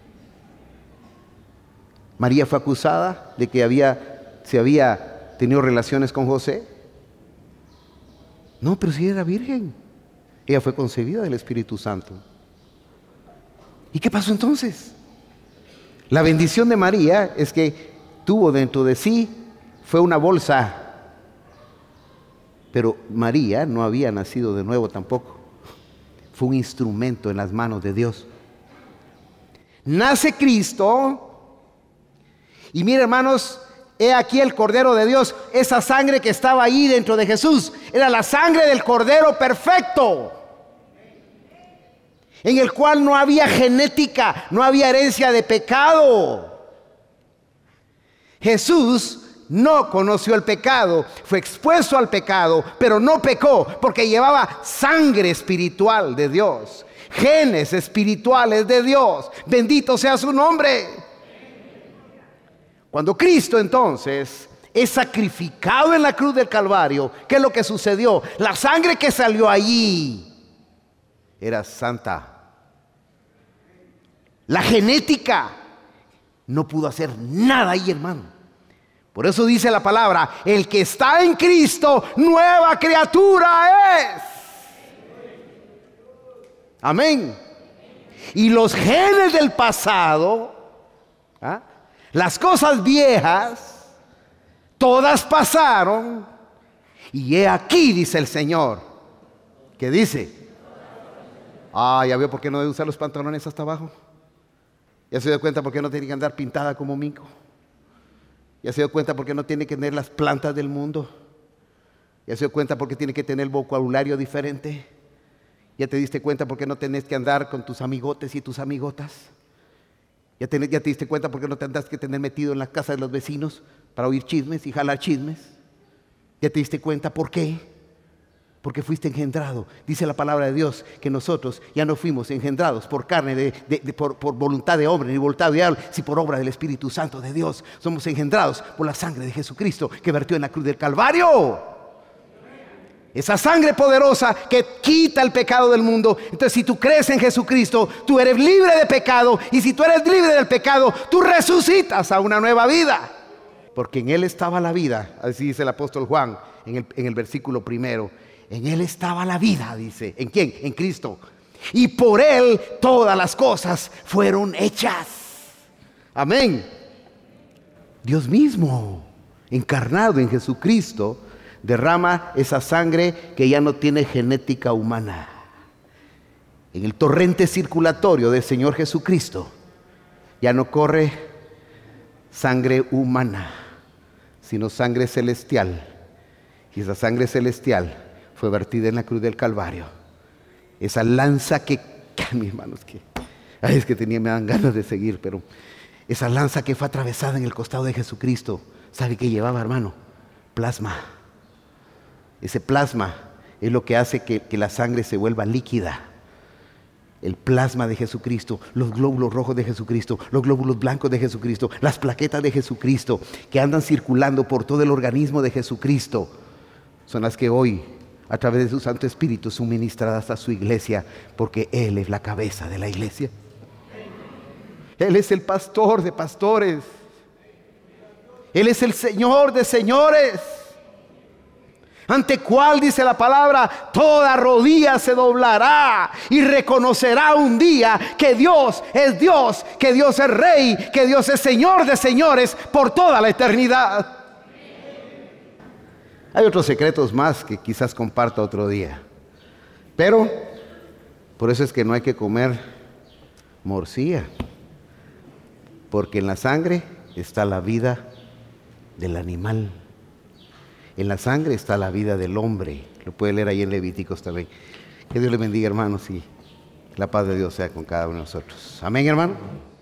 María fue acusada de que había, se había tenido relaciones con José. No, pero sí era virgen. Ella fue concebida del Espíritu Santo. ¿Y qué pasó entonces? La bendición de María es que tuvo dentro de sí, fue una bolsa. Pero María no había nacido de nuevo tampoco. Fue un instrumento en las manos de Dios. Nace Cristo. Y mire, hermanos, he aquí el Cordero de Dios. Esa sangre que estaba ahí dentro de Jesús era la sangre del Cordero perfecto. en el cual no había genética, no había herencia de pecado. Jesús no conoció el pecado, fue expuesto al pecado, pero no pecó porque llevaba sangre espiritual de Dios, genes espirituales de Dios. Bendito sea su nombre. Cuando Cristo entonces es sacrificado en la cruz del Calvario, ¿qué es lo que sucedió? La sangre que salió allí era santa. La genética no pudo hacer nada ahí, hermano. Por eso dice la palabra, el que está en Cristo, nueva criatura es. Amén. Y los genes del pasado, ¿ah? las cosas viejas, todas pasaron. Y he aquí, dice el Señor, que dice, ah, ya veo por qué no debe usar los pantalones hasta abajo. Ya se dio cuenta por qué no tiene que andar pintada como mico. Ya se dio cuenta por qué no tiene que tener las plantas del mundo. Ya se dio cuenta por qué tiene que tener vocabulario diferente. Ya te diste cuenta por qué no tenés que andar con tus amigotes y tus amigotas. Ya te, ya te diste cuenta por qué no te andas que tener metido en la casa de los vecinos para oír chismes y jalar chismes. Ya te diste cuenta por qué. Porque fuiste engendrado. Dice la palabra de Dios que nosotros ya no fuimos engendrados por carne, de, de, de, por, por voluntad de hombre, ni voluntad de diablo, sino por obra del Espíritu Santo de Dios. Somos engendrados por la sangre de Jesucristo que vertió en la cruz del Calvario. Esa sangre poderosa que quita el pecado del mundo. Entonces, si tú crees en Jesucristo, tú eres libre de pecado. Y si tú eres libre del pecado, tú resucitas a una nueva vida. Porque en Él estaba la vida. Así dice el apóstol Juan en el, en el versículo primero. En Él estaba la vida, dice. ¿En quién? En Cristo. Y por Él todas las cosas fueron hechas. Amén. Dios mismo, encarnado en Jesucristo, derrama esa sangre que ya no tiene genética humana. En el torrente circulatorio del Señor Jesucristo ya no corre sangre humana, sino sangre celestial. Y esa sangre celestial fue vertida en la cruz del Calvario. Esa lanza que, mis hermanos, que ay, es que tenía, me dan ganas de seguir, pero esa lanza que fue atravesada en el costado de Jesucristo, ¿sabe qué llevaba, hermano? Plasma. Ese plasma es lo que hace que, que la sangre se vuelva líquida. El plasma de Jesucristo, los glóbulos rojos de Jesucristo, los glóbulos blancos de Jesucristo, las plaquetas de Jesucristo que andan circulando por todo el organismo de Jesucristo, son las que hoy, a través de su Santo Espíritu, son ministradas a su iglesia, porque Él es la cabeza de la iglesia. Él es el pastor de pastores. Él es el Señor de señores. Ante cual, dice la palabra, toda rodilla se doblará y reconocerá un día que Dios es Dios, que Dios es Rey, que Dios es Señor de señores por toda la eternidad. Hay otros secretos más que quizás comparta otro día, pero por eso es que no hay que comer morcilla, porque en la sangre está la vida del animal. En la sangre está la vida del hombre. Lo puede leer ahí en Levíticos también. Que Dios le bendiga, hermanos, y la paz de Dios sea con cada uno de nosotros. Amén, hermano.